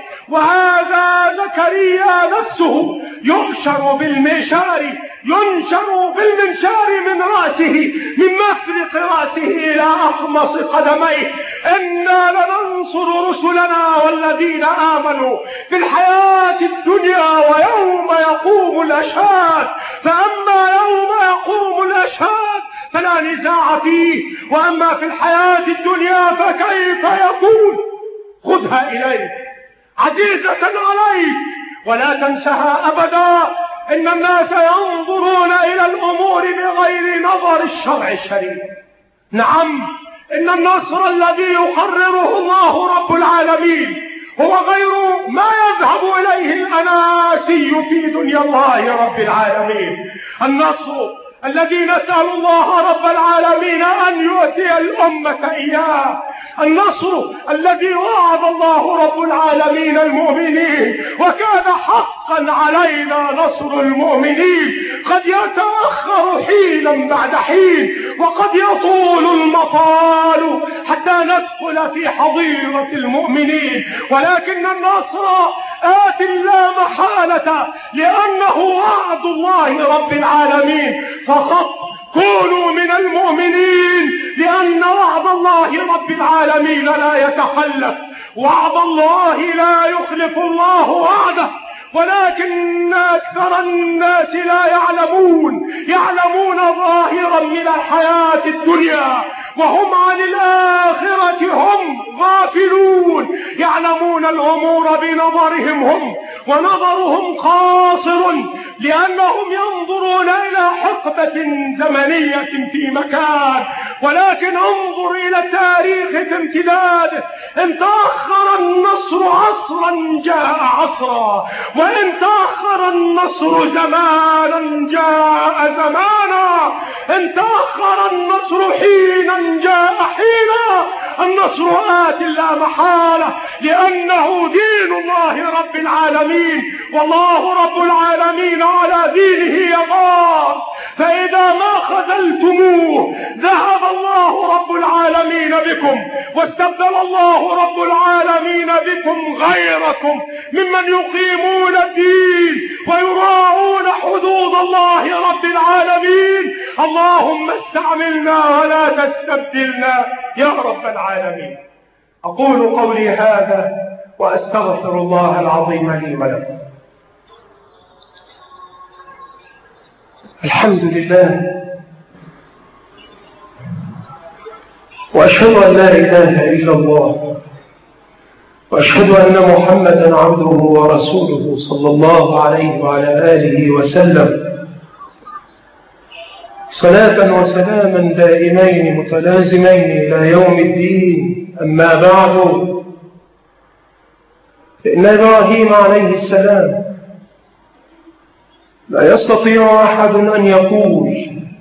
وهذا زكريا نفسه يؤشر بالمنشار ينشر بالمنشار من رأسه، من مفرق رأسه إلى أخمص قدميه. إنا لننصر رسلنا والذين آمنوا في الحياة الدنيا ويوم يقوم الأشهاد. فأما يوم يقوم الأشهاد فلا نزاع فيه، وأما في الحياة الدنيا فكيف يكون؟ خذها إليك عزيزة عليك ولا تنسها أبدا. إن الناس ينظرون إلى الأمور بغير نظر الشرع الشريف. نعم، إن النصر الذي يقرره الله رب العالمين هو غير ما يذهب إليه الأناسي في دنيا الله رب العالمين. النصر الذي نسأل الله رب العالمين أن يؤتي الأمة إياه، النصر الذي وعد الله رب العالمين المؤمنين، وكان حقا علينا نصر المؤمنين. قد يتأخر حينا بعد حين، وقد يطول المطال حتى ندخل في حظيرة المؤمنين، ولكن النصر آت لا محالة، لأنه وعد الله رب العالمين. فقط كونوا من المؤمنين، لأن وعد الله رب العالمين لا يتخلف، وعد الله لا يخلف الله وعده، ولكن أكثر الناس لا يعلمون يعلمون ظاهرا من الحياة الدنيا، وهم عن الآخرة هم غافلون. يعلمون الأمور بنظرهم هم، ونظرهم قاصر، لأنهم ينظرون إلى حقبة زمنية في مكان، ولكن انظر إلى التاريخ في امتداده. إن تأخر النصر عصرا جاء عصرا، وإن تأخر النصر زمانا جاء زمانا، إن تأخر النصر حينا جاء حينا. النصر آت لا محالة، لأنه دين الله رب العالمين، والله رب العالمين على دينه يغار. فإذا ما خذلتموه ذهب الله رب العالمين بكم، واستبدل الله رب العالمين بكم غيركم ممن يقيمون الدين ويراعون حدود الله رب العالمين. اللهم استعملنا ولا تستبدلنا يا رب العالمين. أقول قولي هذا وأستغفر الله العظيم لي ولكم. الحمد لله، وأشهد أن لا إله إلا الله، وأشهد أن محمدا عبده ورسوله صلى الله عليه وعلى آله وسلم، صلاة وسلاما دائمين متلازمين إلى يوم الدين. أما بعد، فإن إبراهيم عليه السلام لا يستطيع أحد أن يقول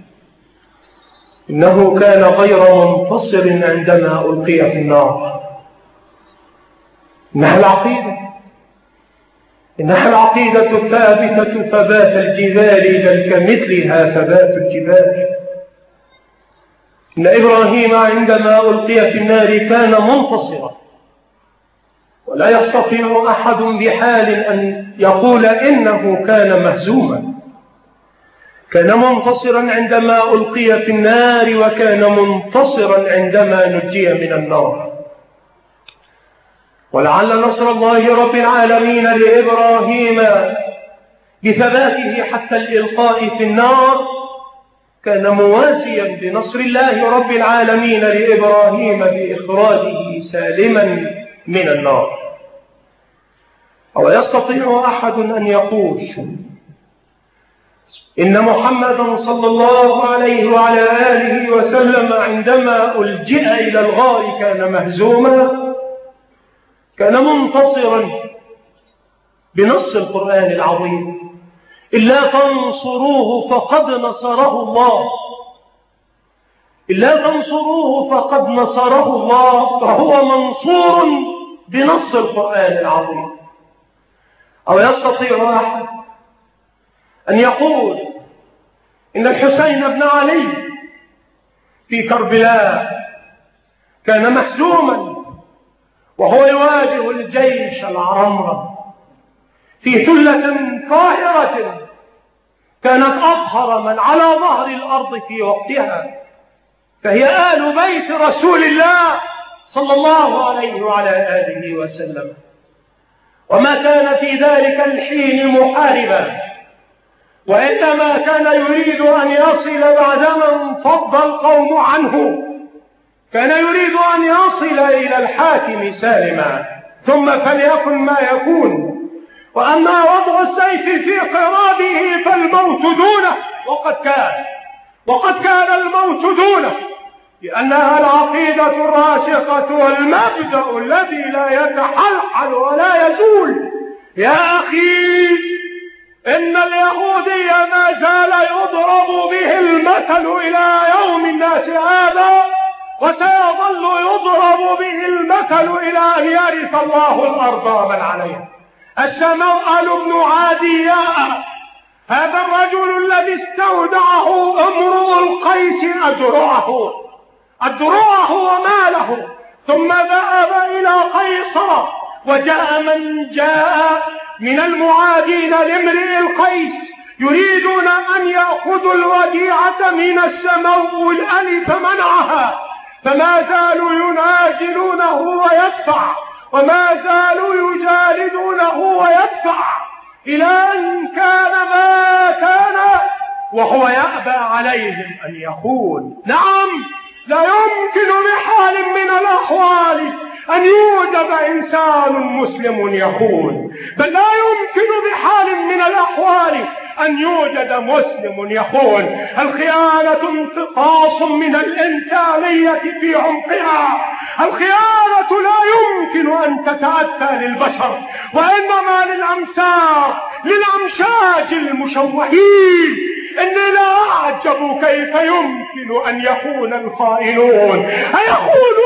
إنه كان غير منتصر عندما ألقي في النار. إنها العقيدة إنها العقيدة الثابتة، فبات الجبال بل كمثلها فبات الجبال. إن إبراهيم عندما ألقي في النار كان منتصرا، ولا يستطيع أحد بحال أن يقول إنه كان مهزوما. كان منتصرا عندما ألقي في النار، وكان منتصرا عندما نجي من النار. ولعل نصر الله رب العالمين لإبراهيم بثباته حتى الإلقاء في النار كان مواسيا بنصر الله رب العالمين لإبراهيم بإخراجه سالما من النار. أو يستطيع أحد أن يقول إن محمدا صلى الله عليه وعلى آله وسلم عندما ألجئ إلى الغار كان مهزوما؟ كان منتصرا بنص القرآن العظيم: إلا تنصروه فقد نصره الله، إلا تنصروه فقد نصره الله، فهو منصور بنص القرآن العظيم. أو يستطيع أحد أن يقول إن الحسين بن علي في كربلاء كان محزوما وهو يواجه الجيش العرمرة في ثلة قاهرة كانت أظهر من على ظهر الأرض في وقتها، فهي آل بيت رسول الله صلى الله عليه وعلى آله وسلم. وما كان في ذلك الحين محاربا، وإنما كان يريد أن يصل بعدما انفض القوم عنه، كان يريد أن يصل إلى الحاكم سالما، ثم فليكن ما يكون. وأما وضع السيف في قرابه الموت دونه، وقد كان وقد كان الموت دونه، لأنها العقيدة الراسخة والمبدأ الذي لا يتحلحل ولا يزول. يا أخي، إن اليهودي ما زال يضرب به المثل إلى يوم الناس هذا، وسيظل يضرب به المثل إلى أن يرث الله الأرض ومن عليها. السموأل بن عادياء، هذا الرجل الذي استودعه امرؤ القيس أدرعه أدرعه وماله، ثم ذهب إلى قيصر، وجاء من جاء من المعادين لامرئ القيس يريدون أن يأخذوا الوديعة من السموأل فمنعها، فما زالوا ينازلونه ويدفع، وما زالوا يجالدونه ويدفع، إلى أن كان ما كان وهو يأبى عليهم أن يخون. نعم، لا يمكن بحال من الأحوال أن يوجد إنسان مسلم يخون، بل لا يمكن بحال من الأحوال أن يوجد مسلم يخون. الخيانة انتقاص من الإنسانية في عمقها. الخيانة لا يمكن أن تتأتى للبشر، وإنما للأمساك للأمشاج المشوهين. إني لا أعجب كيف يمكن أن يخون الخائنون. أيخون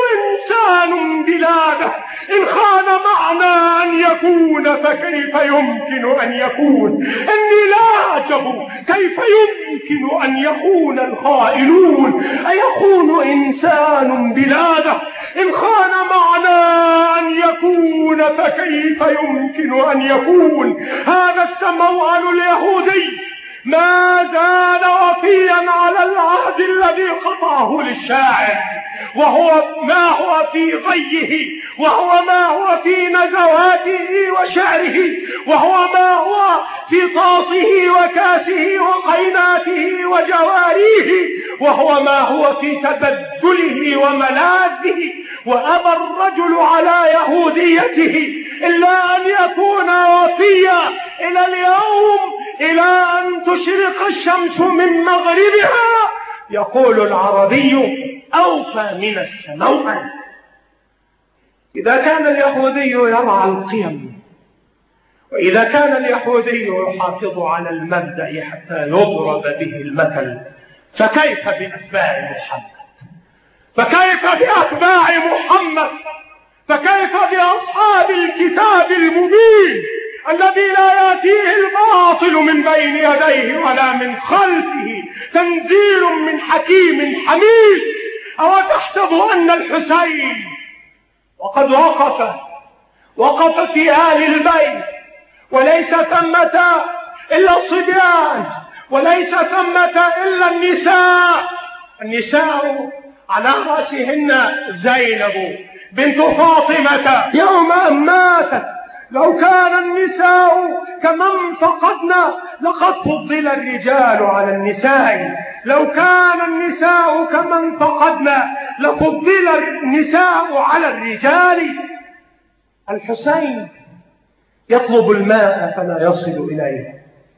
إنسان بلاده إن خان معنى أن يكون، فكيف يمكن أن يكون؟ إني لا أعجب كيف يمكن أن يخون الخائنون. أيخون إنسان بلاده إن خان معنى أن يكون، فكيف يمكن أن يكون؟ هذا السموأل اليهودي ما زال وفيا على العهد الذي قطعه للشاعر، وهو ما هو في ضيه، وهو ما هو في نزواته وشعره، وهو ما هو في طاسه وكاسه وقيناته وجواريه، وهو ما هو في تبذله وملاذه. وأبى الرجل على يهوديته إلا أن يكون وفيا إلى اليوم، إلى أن تشرق الشمس من مغربها. يقول العربي: أوفى من السموأل. إذا كان اليهودي يرعى القيم، وإذا كان اليهودي يحافظ على المبدأ حتى يضرب به المثل، فكيف بأتباع محمد؟ فكيف بأتباع محمد؟ فكيف بأصحاب الكتاب المبين الذي لا يأتيه الباطل من بين يديه ولا من خلفه، تنزيل من حكيم حميد؟ أو تحسب أن الحسين وقد وقف وقف في آل البيت، وليس ثمة إلا الصبيان، وليس ثمة إلا النساء، النساء على رأسهن زينب بنت فاطمة يوم أن ماتت. لو كان النساء كمن فقدنا لقد فضل الرجال على النساء. لو كان النساء كمن فقدنا لفضل النساء على الرجال. الحسين يطلب الماء فلا يصل إليه.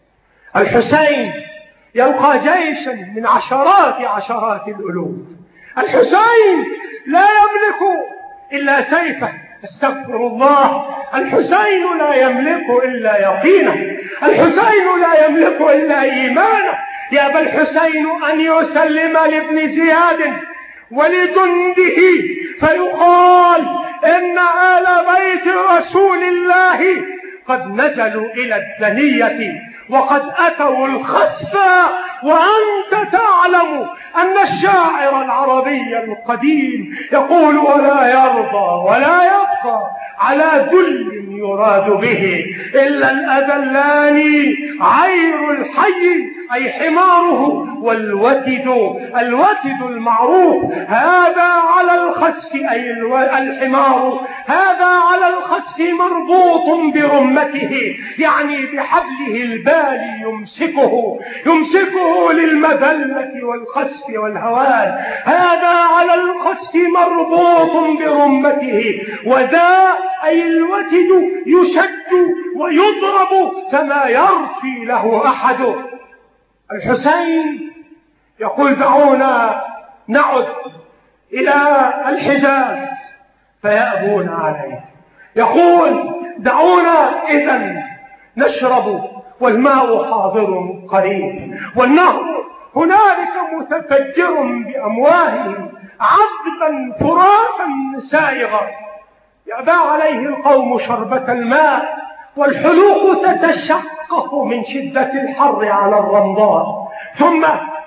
الحسين يلقى جيشا من عشرات عشرات الألوف. الحسين لا يملك إلا سيفه، استغفر الله. الحسين لا يملك إلا يقينه. الحسين لا يملك إلا إيمانه. يأبى الحسين أن يسلم لابن زياد ولجنده فيقال إن آل بيت رسول الله قد نزلوا إلى الدنية وقد أتوا الخسف، وأنت تعلم أن الشاعر العربي القديم يقول: ولا يرضى ولا يبقى على ذل يراد به إلا الأذلان عير الحي، أي حماره، والوتد الوتد المعروف. هذا على الخسف، أي الحمار، هذا على الخسف مربوط برمته، يعني بحبله البالي يمسكه يمسكه للمذلة والخسف والهوان. هذا على الخسف مربوط برمته، وذا أي الوتد يشد ويضرب فما يرفي له أحد. الحسين يقول دعونا نعد إلى الحجاز، فيأبون عليه. يقول دعونا إذن نشرب والماء حاضر قريب، والنهر هنالك متفجر بأمواهه عذبا فراتا سائغا. يأبى عليه القوم شربة الماء، والحلوق تتشقق من شدة الحر على الرمضاء. ثم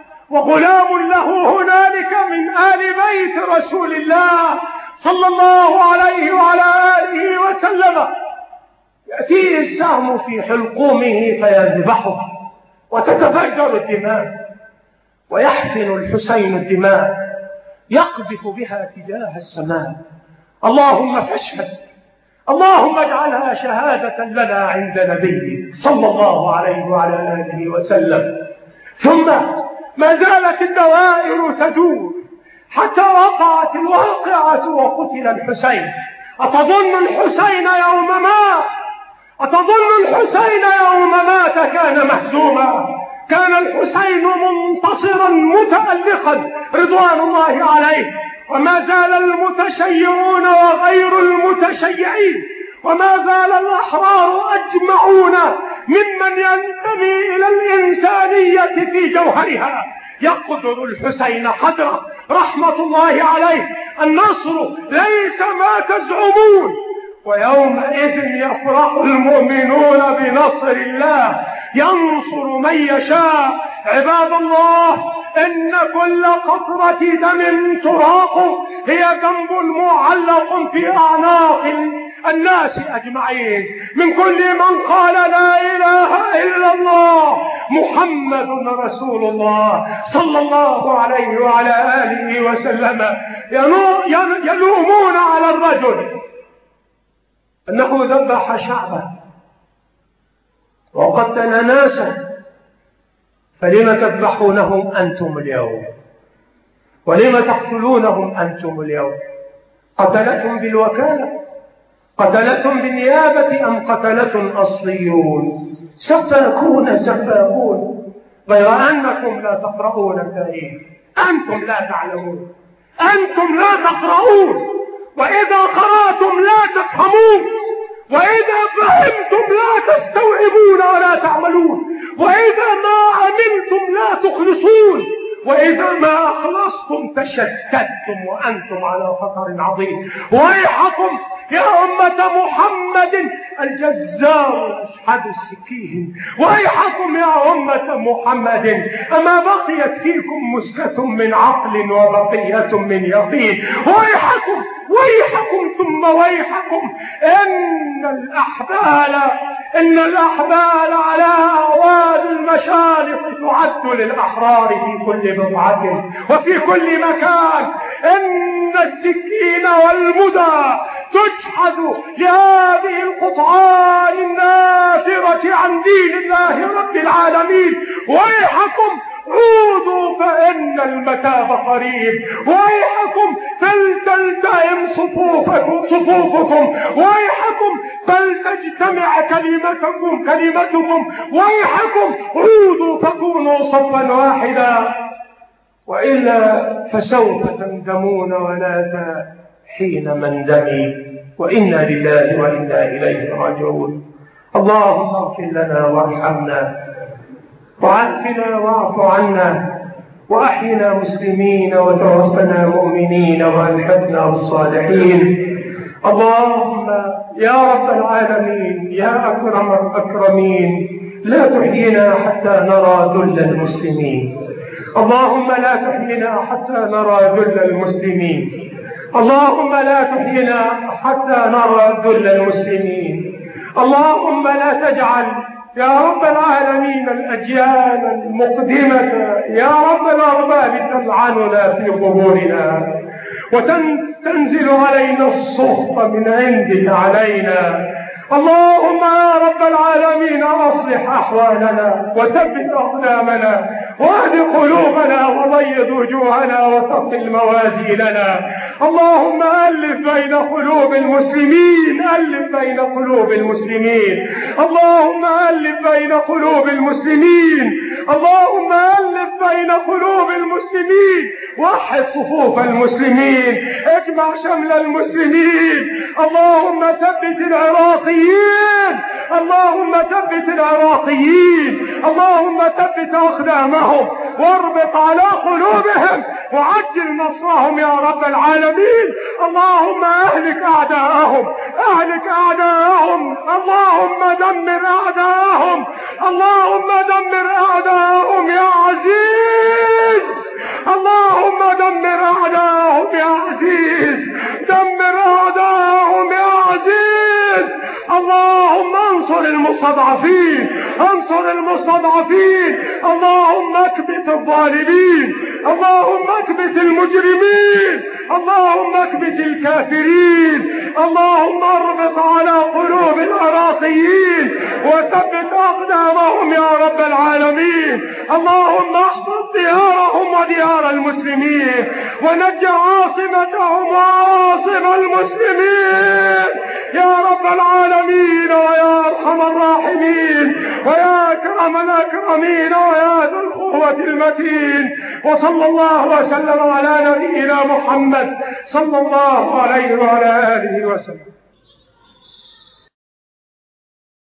وغلام له هنالك من آل بيت رسول الله صلى الله عليه وعلى آله وسلم يأتيه السهم في حلقومه فيذبحه، وتتفجر الدماء، ويحفن الحسين الدماء يقذف بها تجاه السماء. اللهم فاشهد، اللهم اجعلها شهادة لنا عند نبيك صلى الله عليه وعلى آله وسلم. ثم ما زالت الدوائر تدور حتى وقعت الواقعة وقتل الحسين. أتظن الحسين يوم مات أتظن الحسين يوم مات كان مهزوما؟ كان الحسين منتصرا متألقا رضوان الله عليه. وما زال المتشيعون وغير المتشيعين وما زال الأحرار أجمعون ممن ينتمي إلى الإنسانية في جوهرها يقدر الحسين قدره رحمة الله عليه. النصر ليس ما تزعمون، ويومئذ يفرح المؤمنون بنصر الله ينصر من يشاء. عباد الله، إن كل قطرة دم تراق هي ذنب معلق في أعناق الناس أجمعين، من كل من قال لا إله إلا الله محمد رسول الله صلى الله عليه وعلى آله وسلم. يلومون على الرجل أنه ذبح شعبه وقتل ناسا، فلم تذبحونهم أنتم اليوم؟ ولم تقتلونهم أنتم اليوم؟ قتلتهم بالوكالة؟ قتلتهم بالنيابة أم قتلتهم أصليون؟ سفاكون سفاكون، غير أنكم لا تقرؤون التاريخ. أنتم لا تعلمون، أنتم لا تقرؤون، وإذا قرأتم لا تفهمون، وإذا فهمتم لا تستوعبون ولا تعملون، وإذا ما عملتم لا تخلصون، وإذا ما أخلصتم تشتتتم وأنتم على خطر عظيم. ويحكم يا أمة محمد الجزار أشحد السكين، ويحكم يا أمة محمد أما بقيت فيكم مسكة من عقل وبقية من يقين. ويحكم ويحكم ثم ويحكم إن الأحبال إن الأحبال على أعواد المشارق تعد للأحرار في كل بضعة وفي كل مكان. إن السكين والمدى تجحد لهذه القطعان النافرة عن دين الله رب العالمين. ويحكم عودوا فإن المتاب قريب، ويحكم فلتلتئم صفوفكم صفوفكم، ويحكم فلتجتمع كلمتكم كلمتكم، ويحكم عودوا فكونوا صفا واحدا، وإلا فسوف تندمون ولا حين مندمي. وإنا لله وإنا إليه راجعون. اللهم اغفر لنا وارحمنا وعافنا واعف عنا وأحينا مسلمين وتوفنا مؤمنين وألحقنا بالصالحين. اللهم يا رب العالمين يا أكرم الأكرمين لا تحيينا حتى نرى ذل المسلمين. اللهم لا تحيينا حتى نرى ذل المسلمين. اللهم لا تحيينا حتى نرى ذل المسلمين. اللهم لا تجعل يا رب العالمين الأجيال المقدمة يا رب الأرباب تلعننا في قبورنا وتنزل علينا السخط من عندك علينا. اللهم يا رب العالمين أصلح أحوالنا وثبت أقدامنا واهد قلوبنا وبيض وجوهنا وثقل موازيننا. اللهم ألف بين قلوب المسلمين ألف بين قلوب المسلمين اللهم ألف بين قلوب المسلمين. اللهم ألف بين قلوب المسلمين، وحد صفوف المسلمين، اجمع شمل المسلمين. اللهم ثبت العراقيين، اللهم ثبت العراقيين، اللهم ثبت أقدامهم واربط على قلوبهم وعجل نصرهم يا رب العالمين. اللهم أهلك أعداءهم، أهلك أعداءهم، اللهم دمر أعداءهم، اللهم دمر أعداءهم يا عزيز، اللهم دمر أعداءهم يا عزيز، دمر أعداءهم يا عزيز. اللهم انصر المستضعفين، انصر المستضعفين، اللهم اكبت الظالمين، اللهم اكبت المجرمين، اللهم اكبت الكافرين، اللهم اربط على قلوب العراقيين وثبت اقدامهم يا رب العالمين. اللهم احفظ ديارهم وديار المسلمين، ونجّ عاصمتهم وعاصم المسلمين يا رب العالمين، ويا ارحم الراحمين، ويا اكرم الاكرمين، ويا ذا القوة المتين. وصلى الله وسلم على نبينا محمد صلى الله عليه وعلى آله وسلم.